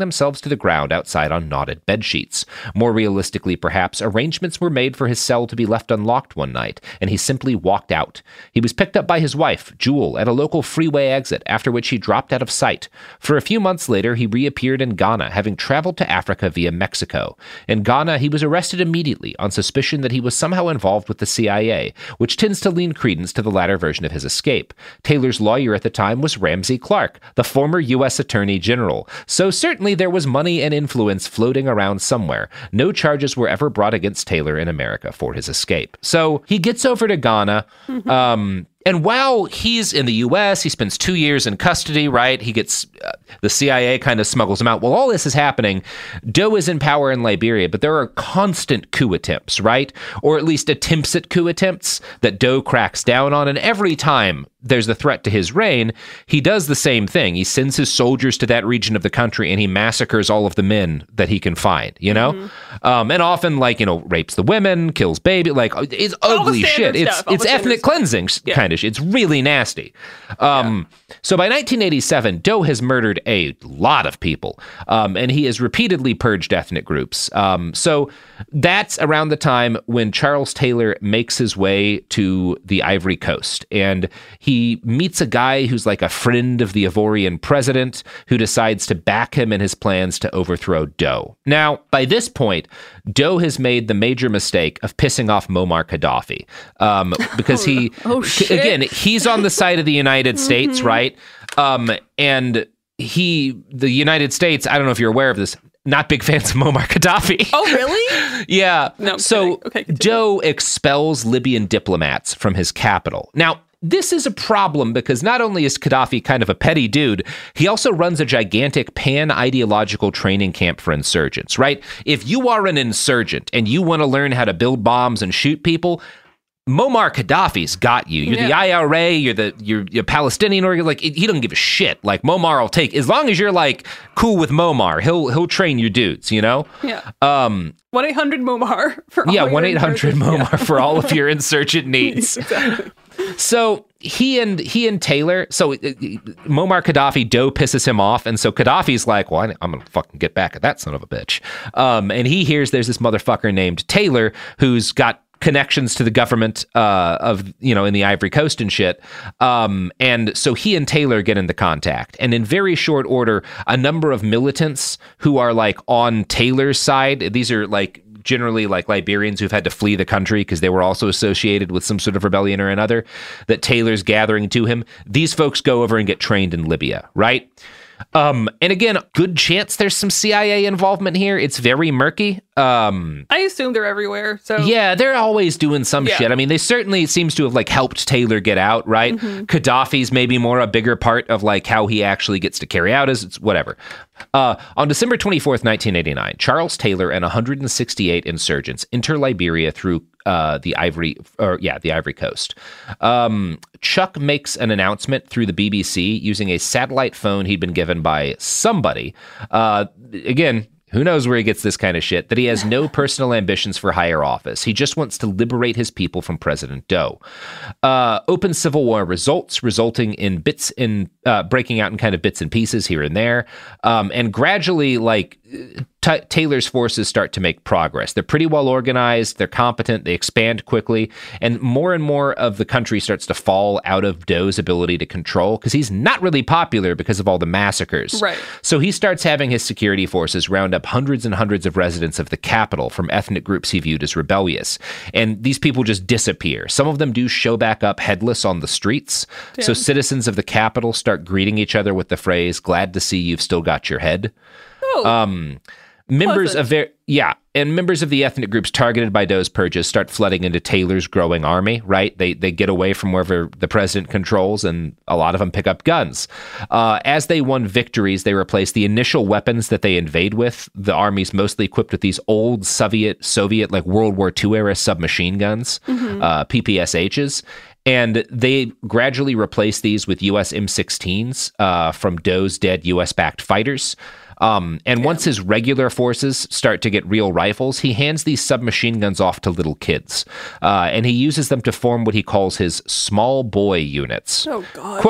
to the ground outside on knotted bedsheets. More realistically, perhaps, arrangements were made for his cell to be left unlocked one night, and he simply walked out. He was picked up by his wife, Jewel, at a local freeway exit, after which he dropped out of sight. For a few months later, he reappeared in Ghana, having traveled to Africa via Mexico. In Ghana, he was arrested immediately on suspicion that he was somehow involved with the C I A, which tends to lean credence to the latter version of his escape. Taylor's lawyer at the time was Ramsey Clark, the former U S Attorney General. So certainly there was money and influence floating around somewhere. No charges were ever brought against Taylor in America for his escape. So he gets over to Ghana. Mm-hmm. Um, And while he's in the U S, he spends two years in custody, right? He gets, uh, the C I A kind of smuggles him out. While all this is happening, Doe is in power in Liberia, but there are constant coup attempts, right? Or at least attempts at coup attempts that Doe cracks down on. And every time there's a threat to his reign, he does the same thing. He sends his soldiers to that region of the country and he massacres all of the men that he can find, you know? Mm-hmm. Um, and often, like, you know, rapes the women, kills baby, like, it's ugly shit. It's, it's ethnic cleansing yeah. kind of shit. It's really nasty. Um, yeah. So by nineteen eighty-seven, Doe has murdered a lot of people, um, and he has repeatedly purged ethnic groups. Um, so that's around the time when Charles Taylor makes his way to the Ivory Coast, and he meets a guy who's like a friend of the Ivorian president who decides to back him in his plans to overthrow Doe. Now, by this point, Doe has made the major mistake of pissing off Muammar Gaddafi, um, because he, oh, shit. again, he's on the side of the United States, mm-hmm. right? Um, and he, the United States, I don't know if you're aware of this, not big fans of Muammar Gaddafi. Oh, really? yeah. No, so okay, Doe expels Libyan diplomats from his capital. Now, this is a problem because not only is Gaddafi kind of a petty dude, he also runs a gigantic pan-ideological training camp for insurgents, right? If you are an insurgent and you want to learn how to build bombs and shoot people, Muammar Gaddafi's got you. You're yeah. the I R A, you're the you're, you're Palestinian, or like he doesn't give a shit. Like Muammar will take, as long as you're like cool with Muammar, he'll he'll train your dudes, you know? Yeah. Um one eight hundred Muammar for all Yeah, one eight hundred Muammar yeah. for all of your insurgent needs. Exactly. So he and he and Taylor, so uh, Muammar Gaddafi, Doe pisses him off, and so Gaddafi's like, well, I'm gonna fucking get back at that son of a bitch. Um, and he hears there's this motherfucker named Taylor who's got connections to the government uh, of, you know, in the Ivory Coast and shit. Um, and so he and Taylor get into contact. And in very short order, a number of militants who are like on Taylor's side, these are like generally like Liberians who've had to flee the country because they were also associated with some sort of rebellion or another, that Taylor's gathering to him. These folks go over and get trained in Libya, right? Um, and again, good chance there's some C I A involvement here. It's very murky. Um, I assume they're everywhere. So yeah, they're always doing some yeah. shit. I mean, they certainly seems to have like helped Taylor get out, right? Mm-hmm. Gaddafi's maybe more a bigger part of like how he actually gets to carry out his whatever. Uh, on December twenty-fourth, nineteen eighty-nine, Charles Taylor and one hundred sixty-eight insurgents enter Liberia through uh, the Ivory, or yeah, the Ivory Coast. Um, Chuck makes an announcement through the B B C using a satellite phone he'd been given by somebody. Uh, again, who knows where he gets this kind of shit, that he has no personal ambitions for higher office. He just wants to liberate his people from President Doe. Uh, open civil war results, resulting in bits in uh, breaking out in kind of bits and pieces here and there. Um, and gradually, like, T- Taylor's forces start to make progress. They're pretty well organized, they're competent, they expand quickly, and more and more of the country starts to fall out of Doe's ability to control because he's not really popular because of all the massacres. Right. So he starts having his security forces round up hundreds and hundreds of residents of the capital from ethnic groups he viewed as rebellious. And these people just disappear. Some of them do show back up headless on the streets. Damn. So citizens of the capital start greeting each other with the phrase, "Glad to see you've still got your head." Oh. Um, members of their, yeah, and members of the ethnic groups targeted by Doe's purges start flooding into Taylor's growing army, right? They they get away from wherever the president controls, and a lot of them pick up guns. Uh, as they won victories, they replaced the initial weapons that they invade with. The army's mostly equipped with these old Soviet, Soviet like World War Two era submachine guns, mm-hmm. uh, P P S H's. And they gradually replaced these with U S M sixteens uh, from Doe's dead U S-backed fighters. Um, and yeah. once his regular forces start to get real rifles, he hands these submachine guns off to little kids. Uh, and he uses them to form what he calls his small boy units. Oh, God. Quote,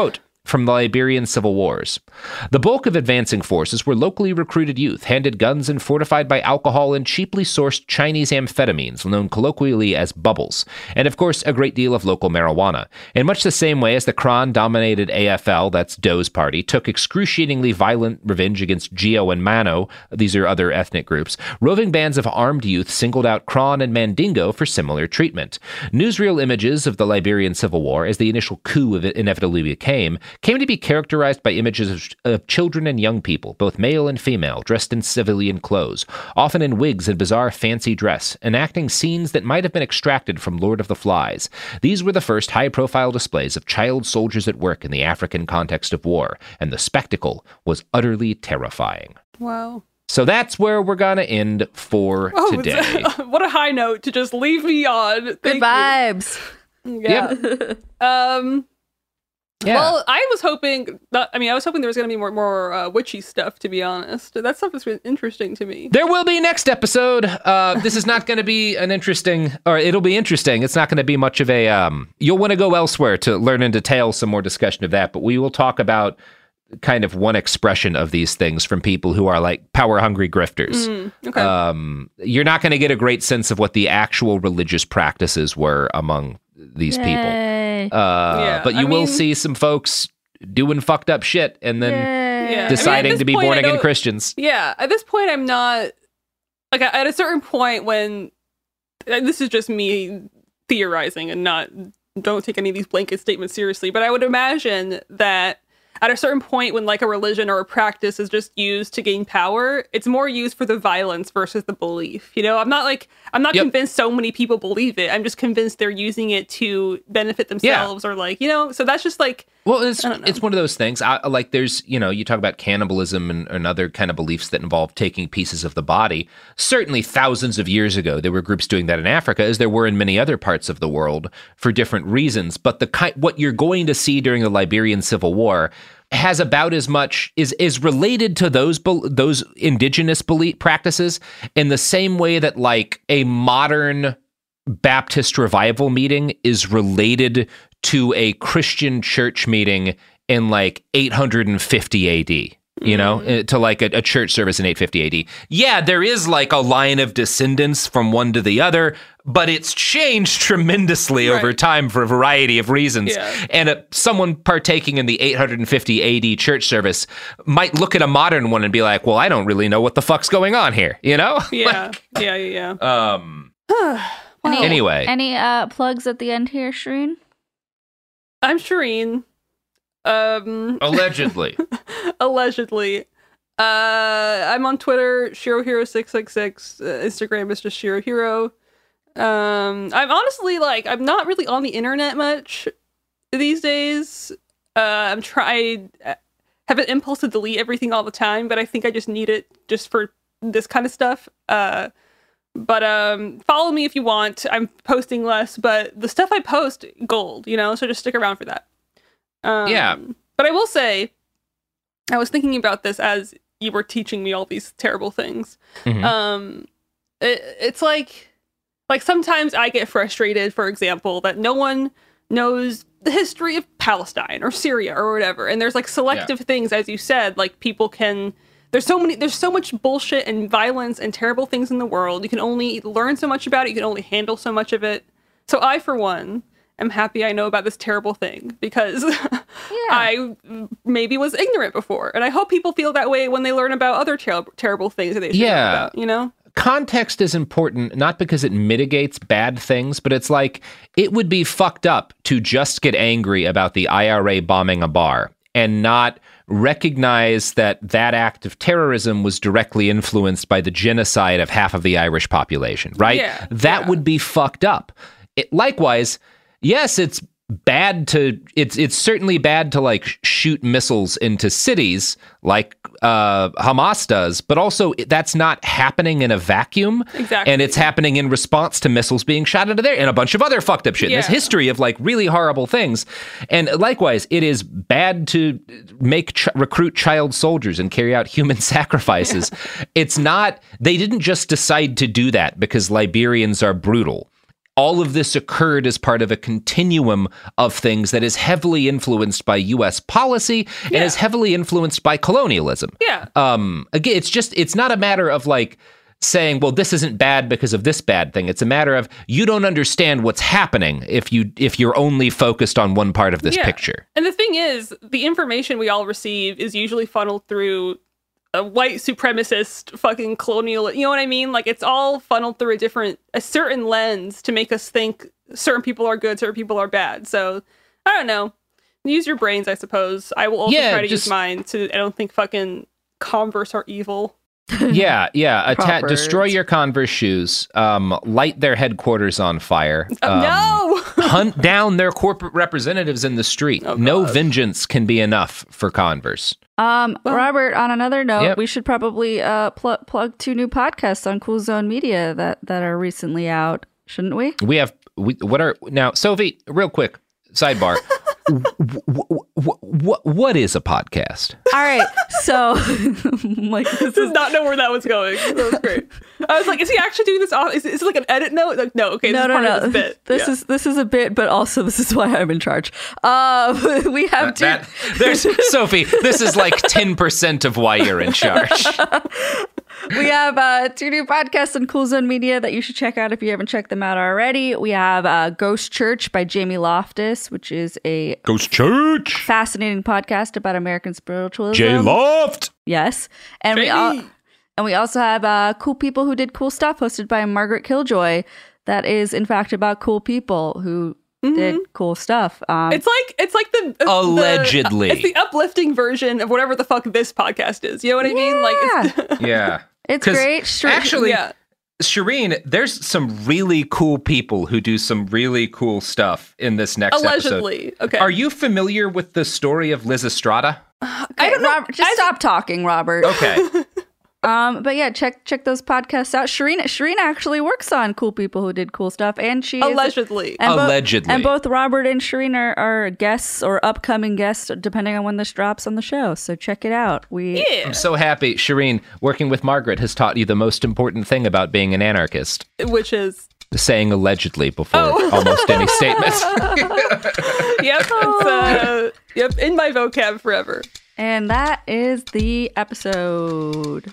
from the Liberian civil wars. The bulk of advancing forces were locally recruited youth, handed guns and fortified by alcohol and cheaply sourced Chinese amphetamines, known colloquially as bubbles, and of course a great deal of local marijuana. In much the same way as the Kron-dominated A F L, that's Doe's party, took excruciatingly violent revenge against Gio and Mano, these are other ethnic groups, roving bands of armed youth singled out Kron and Mandingo for similar treatment. Newsreel images of the Liberian Civil War, as the initial coup of it inevitably became, came to be characterized by images of, of children and young people, both male and female, dressed in civilian clothes, often in wigs and bizarre fancy dress, enacting scenes that might have been extracted from Lord of the Flies. These were the first high-profile displays of child soldiers at work in the African context of war, and the spectacle was utterly terrifying. Wow. So that's where we're going to end for oh, today. What a high note to just leave me on. Thank Good you. vibes. Yeah. Yep. um... Yeah. Well, I was hoping, not, I mean, I was hoping there was going to be more more uh, witchy stuff, to be honest. That stuff has been interesting to me. There will be next episode. Uh, this is not going to be an interesting, or it'll be interesting. It's not going to be much of a, um, you'll want to go elsewhere to learn in detail some more discussion of that, but we will talk about kind of one expression of these things from people who are like power-hungry grifters. Mm, okay. Um, you're not going to get a great sense of what the actual religious practices were among these Yay. people. Uh, yeah, but you I will mean, see some folks doing fucked up shit and then yeah. deciding I mean, to be point, born again don't- Christians. Yeah, at this point, I'm not, like, at a certain point when, and this is just me theorizing and not, don't take any of these blanket statements seriously, but I would imagine that at a certain point when like a religion or a practice is just used to gain power, it's more used for the violence versus the belief. You know, I'm not like, I'm not Yep. convinced so many people believe it. I'm just convinced they're using it to benefit themselves or like, you know, so that's just like, Well, it's I don't know. it's one of those things. I, like, there's, you know, you talk about cannibalism and, and other kind of beliefs that involve taking pieces of the body. Certainly, thousands of years ago, there were groups doing that in Africa, as there were in many other parts of the world for different reasons. But the ki- what you're going to see during the Liberian Civil War has about as much is is related to those bel- those indigenous belief practices in the same way that like a modern Baptist revival meeting is related to a Christian church meeting in like eight hundred fifty A D, you know, mm-hmm. to like a, a church service in eight fifty A D. Yeah, there is like a line of descendants from one to the other, but it's changed tremendously Right. over time for a variety of reasons. Yeah. And uh, someone partaking in the eight hundred fifty A D church service might look at a modern one and be like, well, I don't really know what the fuck's going on here, you know? yeah, Like, yeah, yeah, yeah. Um, yeah. Any, anyway. Any uh, plugs at the end here, Shireen? I'm Shireen. Um, Allegedly. allegedly. Uh, I'm on Twitter, Shiro Hero six six six. Uh, Instagram is just Shiro Hero. Um, I'm honestly like, I'm not really on the internet much these days. Uh, I'm trying, have an impulse to delete everything all the time, but I think I just need it just for this kind of stuff. Uh, But um, follow me if you want. I'm posting less, but the stuff I post, gold, you know? So just stick around for that. Um, Yeah. But I will say, I was thinking about this as you were teaching me all these terrible things. Mhm. Um, it, it's like, like sometimes I get frustrated, for example, that no one knows the history of Palestine or Syria or whatever. And there's like selective Yeah. things, as you said, like people can... There's so many, there's so much bullshit and violence and terrible things in the world. You can only learn so much about it. You can only handle so much of it. So I, for one, am happy I know about this terrible thing because Yeah. I maybe was ignorant before. And I hope people feel that way when they learn about other ter- terrible things that they should Yeah. know about, you know? Context is important, not because it mitigates bad things, but it's like, it would be fucked up to just get angry about the I R A bombing a bar and not recognize that that act of terrorism was directly influenced by the genocide of half of the Irish population, right? Yeah, that yeah. would be fucked up. It, likewise, yes, it's bad to, it's it's certainly bad to like sh- shoot missiles into cities like uh, Hamas does, but also that's not happening in a vacuum. Exactly. And it's happening in response to missiles being shot into there and a bunch of other fucked up shit. Yeah. There's history of like really horrible things. And likewise, it is bad to make ch- recruit child soldiers and carry out human sacrifices. Yeah. It's not, they didn't just decide to do that because Liberians are brutal. all of this occurred as part of a continuum of things that is heavily influenced by U S policy and Yeah. is heavily influenced by colonialism. Yeah. Um, again, it's just, it's not a matter of like saying, well, this isn't bad because of this bad thing. It's a matter of you don't understand what's happening if you if you're only focused on one part of this Yeah. picture. And the thing is, the information we all receive is usually funneled through a white supremacist fucking colonial, you know what I mean? Like, it's all funneled through a different, a certain lens to make us think certain people are good, certain people are bad. So, I don't know. Use your brains, I suppose. I will also Yeah, try to just- use mine to, I don't think fucking Converse are evil. yeah, yeah. Atta- Proper. destroy your Converse shoes. Um, light their headquarters on fire. Oh, Um, no! hunt down their corporate representatives in the street. Oh, no vengeance can be enough for Converse. Um, Robert, on another note, Yep. we should probably uh pl- plug two new podcasts on Cool Zone Media that, that are recently out, shouldn't we? We have we, what are now, Sophie? Real quick sidebar. What what what is a podcast? All right, so like this Did not know where that was going. That was great. I was like, is he actually doing this off? Is, is it like an edit note? Like, no, okay, this no, is no, part no. of this bit. This Yeah. is this is a bit, but also this is why I'm in charge. Uh, we have two. That, there's Sophie. This is like ten percent of why you're in charge. We have uh, two new podcasts on Cool Zone Media that you should check out if you haven't checked them out already. We have uh, Ghost Church by Jamie Loftus, which is a Ghost Church fascinating podcast about American spiritualism. J Loft. Yes, and we all, and we also have uh, Cool People Who Did Cool Stuff, hosted by Margaret Killjoy. That is, in fact, about cool people who did cool stuff. Um, It's like it's like the the- Allegedly. it's the uplifting version of whatever the fuck this podcast is. You know what I mean? Like, it's, Yeah, It's 'Cause great. Sure. Actually, Yeah. Shireen, there's some really cool people who do some really cool stuff in this next allegedly. episode. Okay. Are you familiar with the story of Liz Estrada? I don't know. Robert, just stop talking, Robert. Okay. Um, but yeah, check check those podcasts out. Shireen Shireen actually works on Cool People Who Did Cool Stuff, and she is- Allegedly. and bo- Allegedly. and both Robert and Shireen are, are guests or upcoming guests, depending on when this drops on the show. So check it out. We I'm so happy, Shireen, working with Margaret has taught you the most important thing about being an anarchist. Which is Saying allegedly before Oh. almost any statement. yep, it's uh, yep, in my vocab forever. and that is the episode.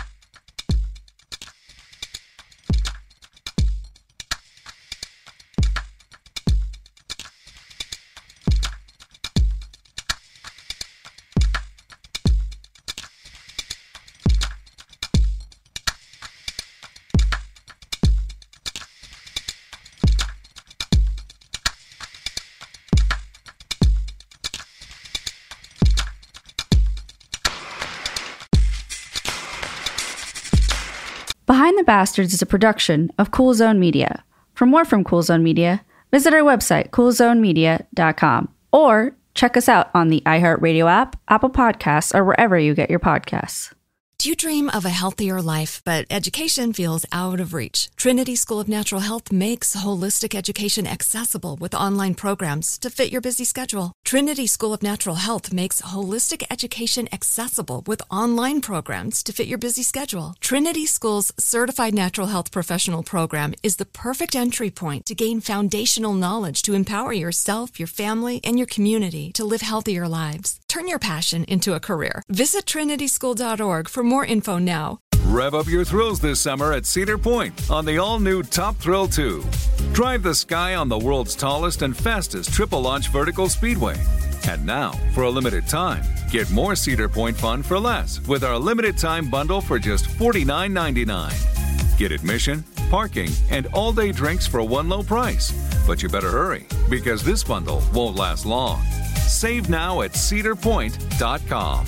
Behind the Bastards is a production of Cool Zone Media. For more from Cool Zone Media, visit our website, cool zone media dot com, or check us out on the iHeartRadio app, Apple Podcasts, or wherever you get your podcasts. Do you dream of a healthier life, but education feels out of reach? Trinity School of Natural Health makes holistic education accessible with online programs to fit your busy schedule. Trinity School of Natural Health makes holistic education accessible with online programs to fit your busy schedule. Trinity School's Certified Natural Health Professional Program is the perfect entry point to gain foundational knowledge to empower yourself, your family, and your community to live healthier lives. Turn your passion into a career. Visit trinity school dot org for more info now. Rev up your thrills this summer at Cedar Point on the all-new Top Thrill two. Drive the sky on the world's tallest and fastest triple-launch vertical speedway. And now, for a limited time, get more Cedar Point fun for less with our limited-time bundle for just forty-nine ninety-nine. Get admission, parking, and all-day drinks for one low price. But you better hurry, because this bundle won't last long. Save now at cedar point dot com.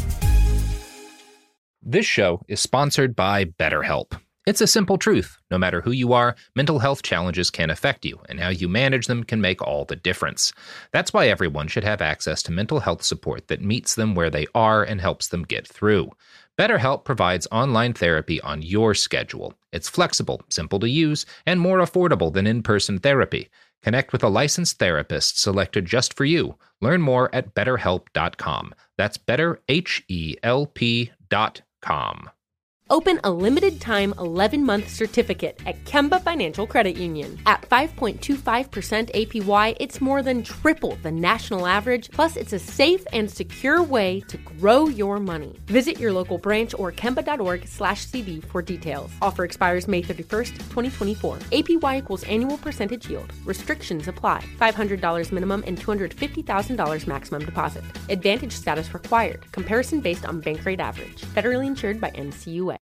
This show is sponsored by BetterHelp. It's a simple truth. No matter who you are, mental health challenges can affect you, and how you manage them can make all the difference. That's why everyone should have access to mental health support that meets them where they are and helps them get through. BetterHelp provides online therapy on your schedule. It's flexible, simple to use, and more affordable than in-person therapy. Connect with a licensed therapist selected just for you. Learn more at better help dot com. That's better H E L P dot com. Open a limited-time eleven-month certificate at Kemba Financial Credit Union. At five point two five percent A P Y, it's more than triple the national average, plus it's a safe and secure way to grow your money. Visit your local branch or kemba.org slash CD for details. Offer expires May thirty-first, twenty twenty-four. A P Y equals annual percentage yield. Restrictions apply. five hundred dollars minimum and two hundred fifty thousand dollars maximum deposit. Advantage status required. Comparison based on bank rate average. Federally insured by N C U A.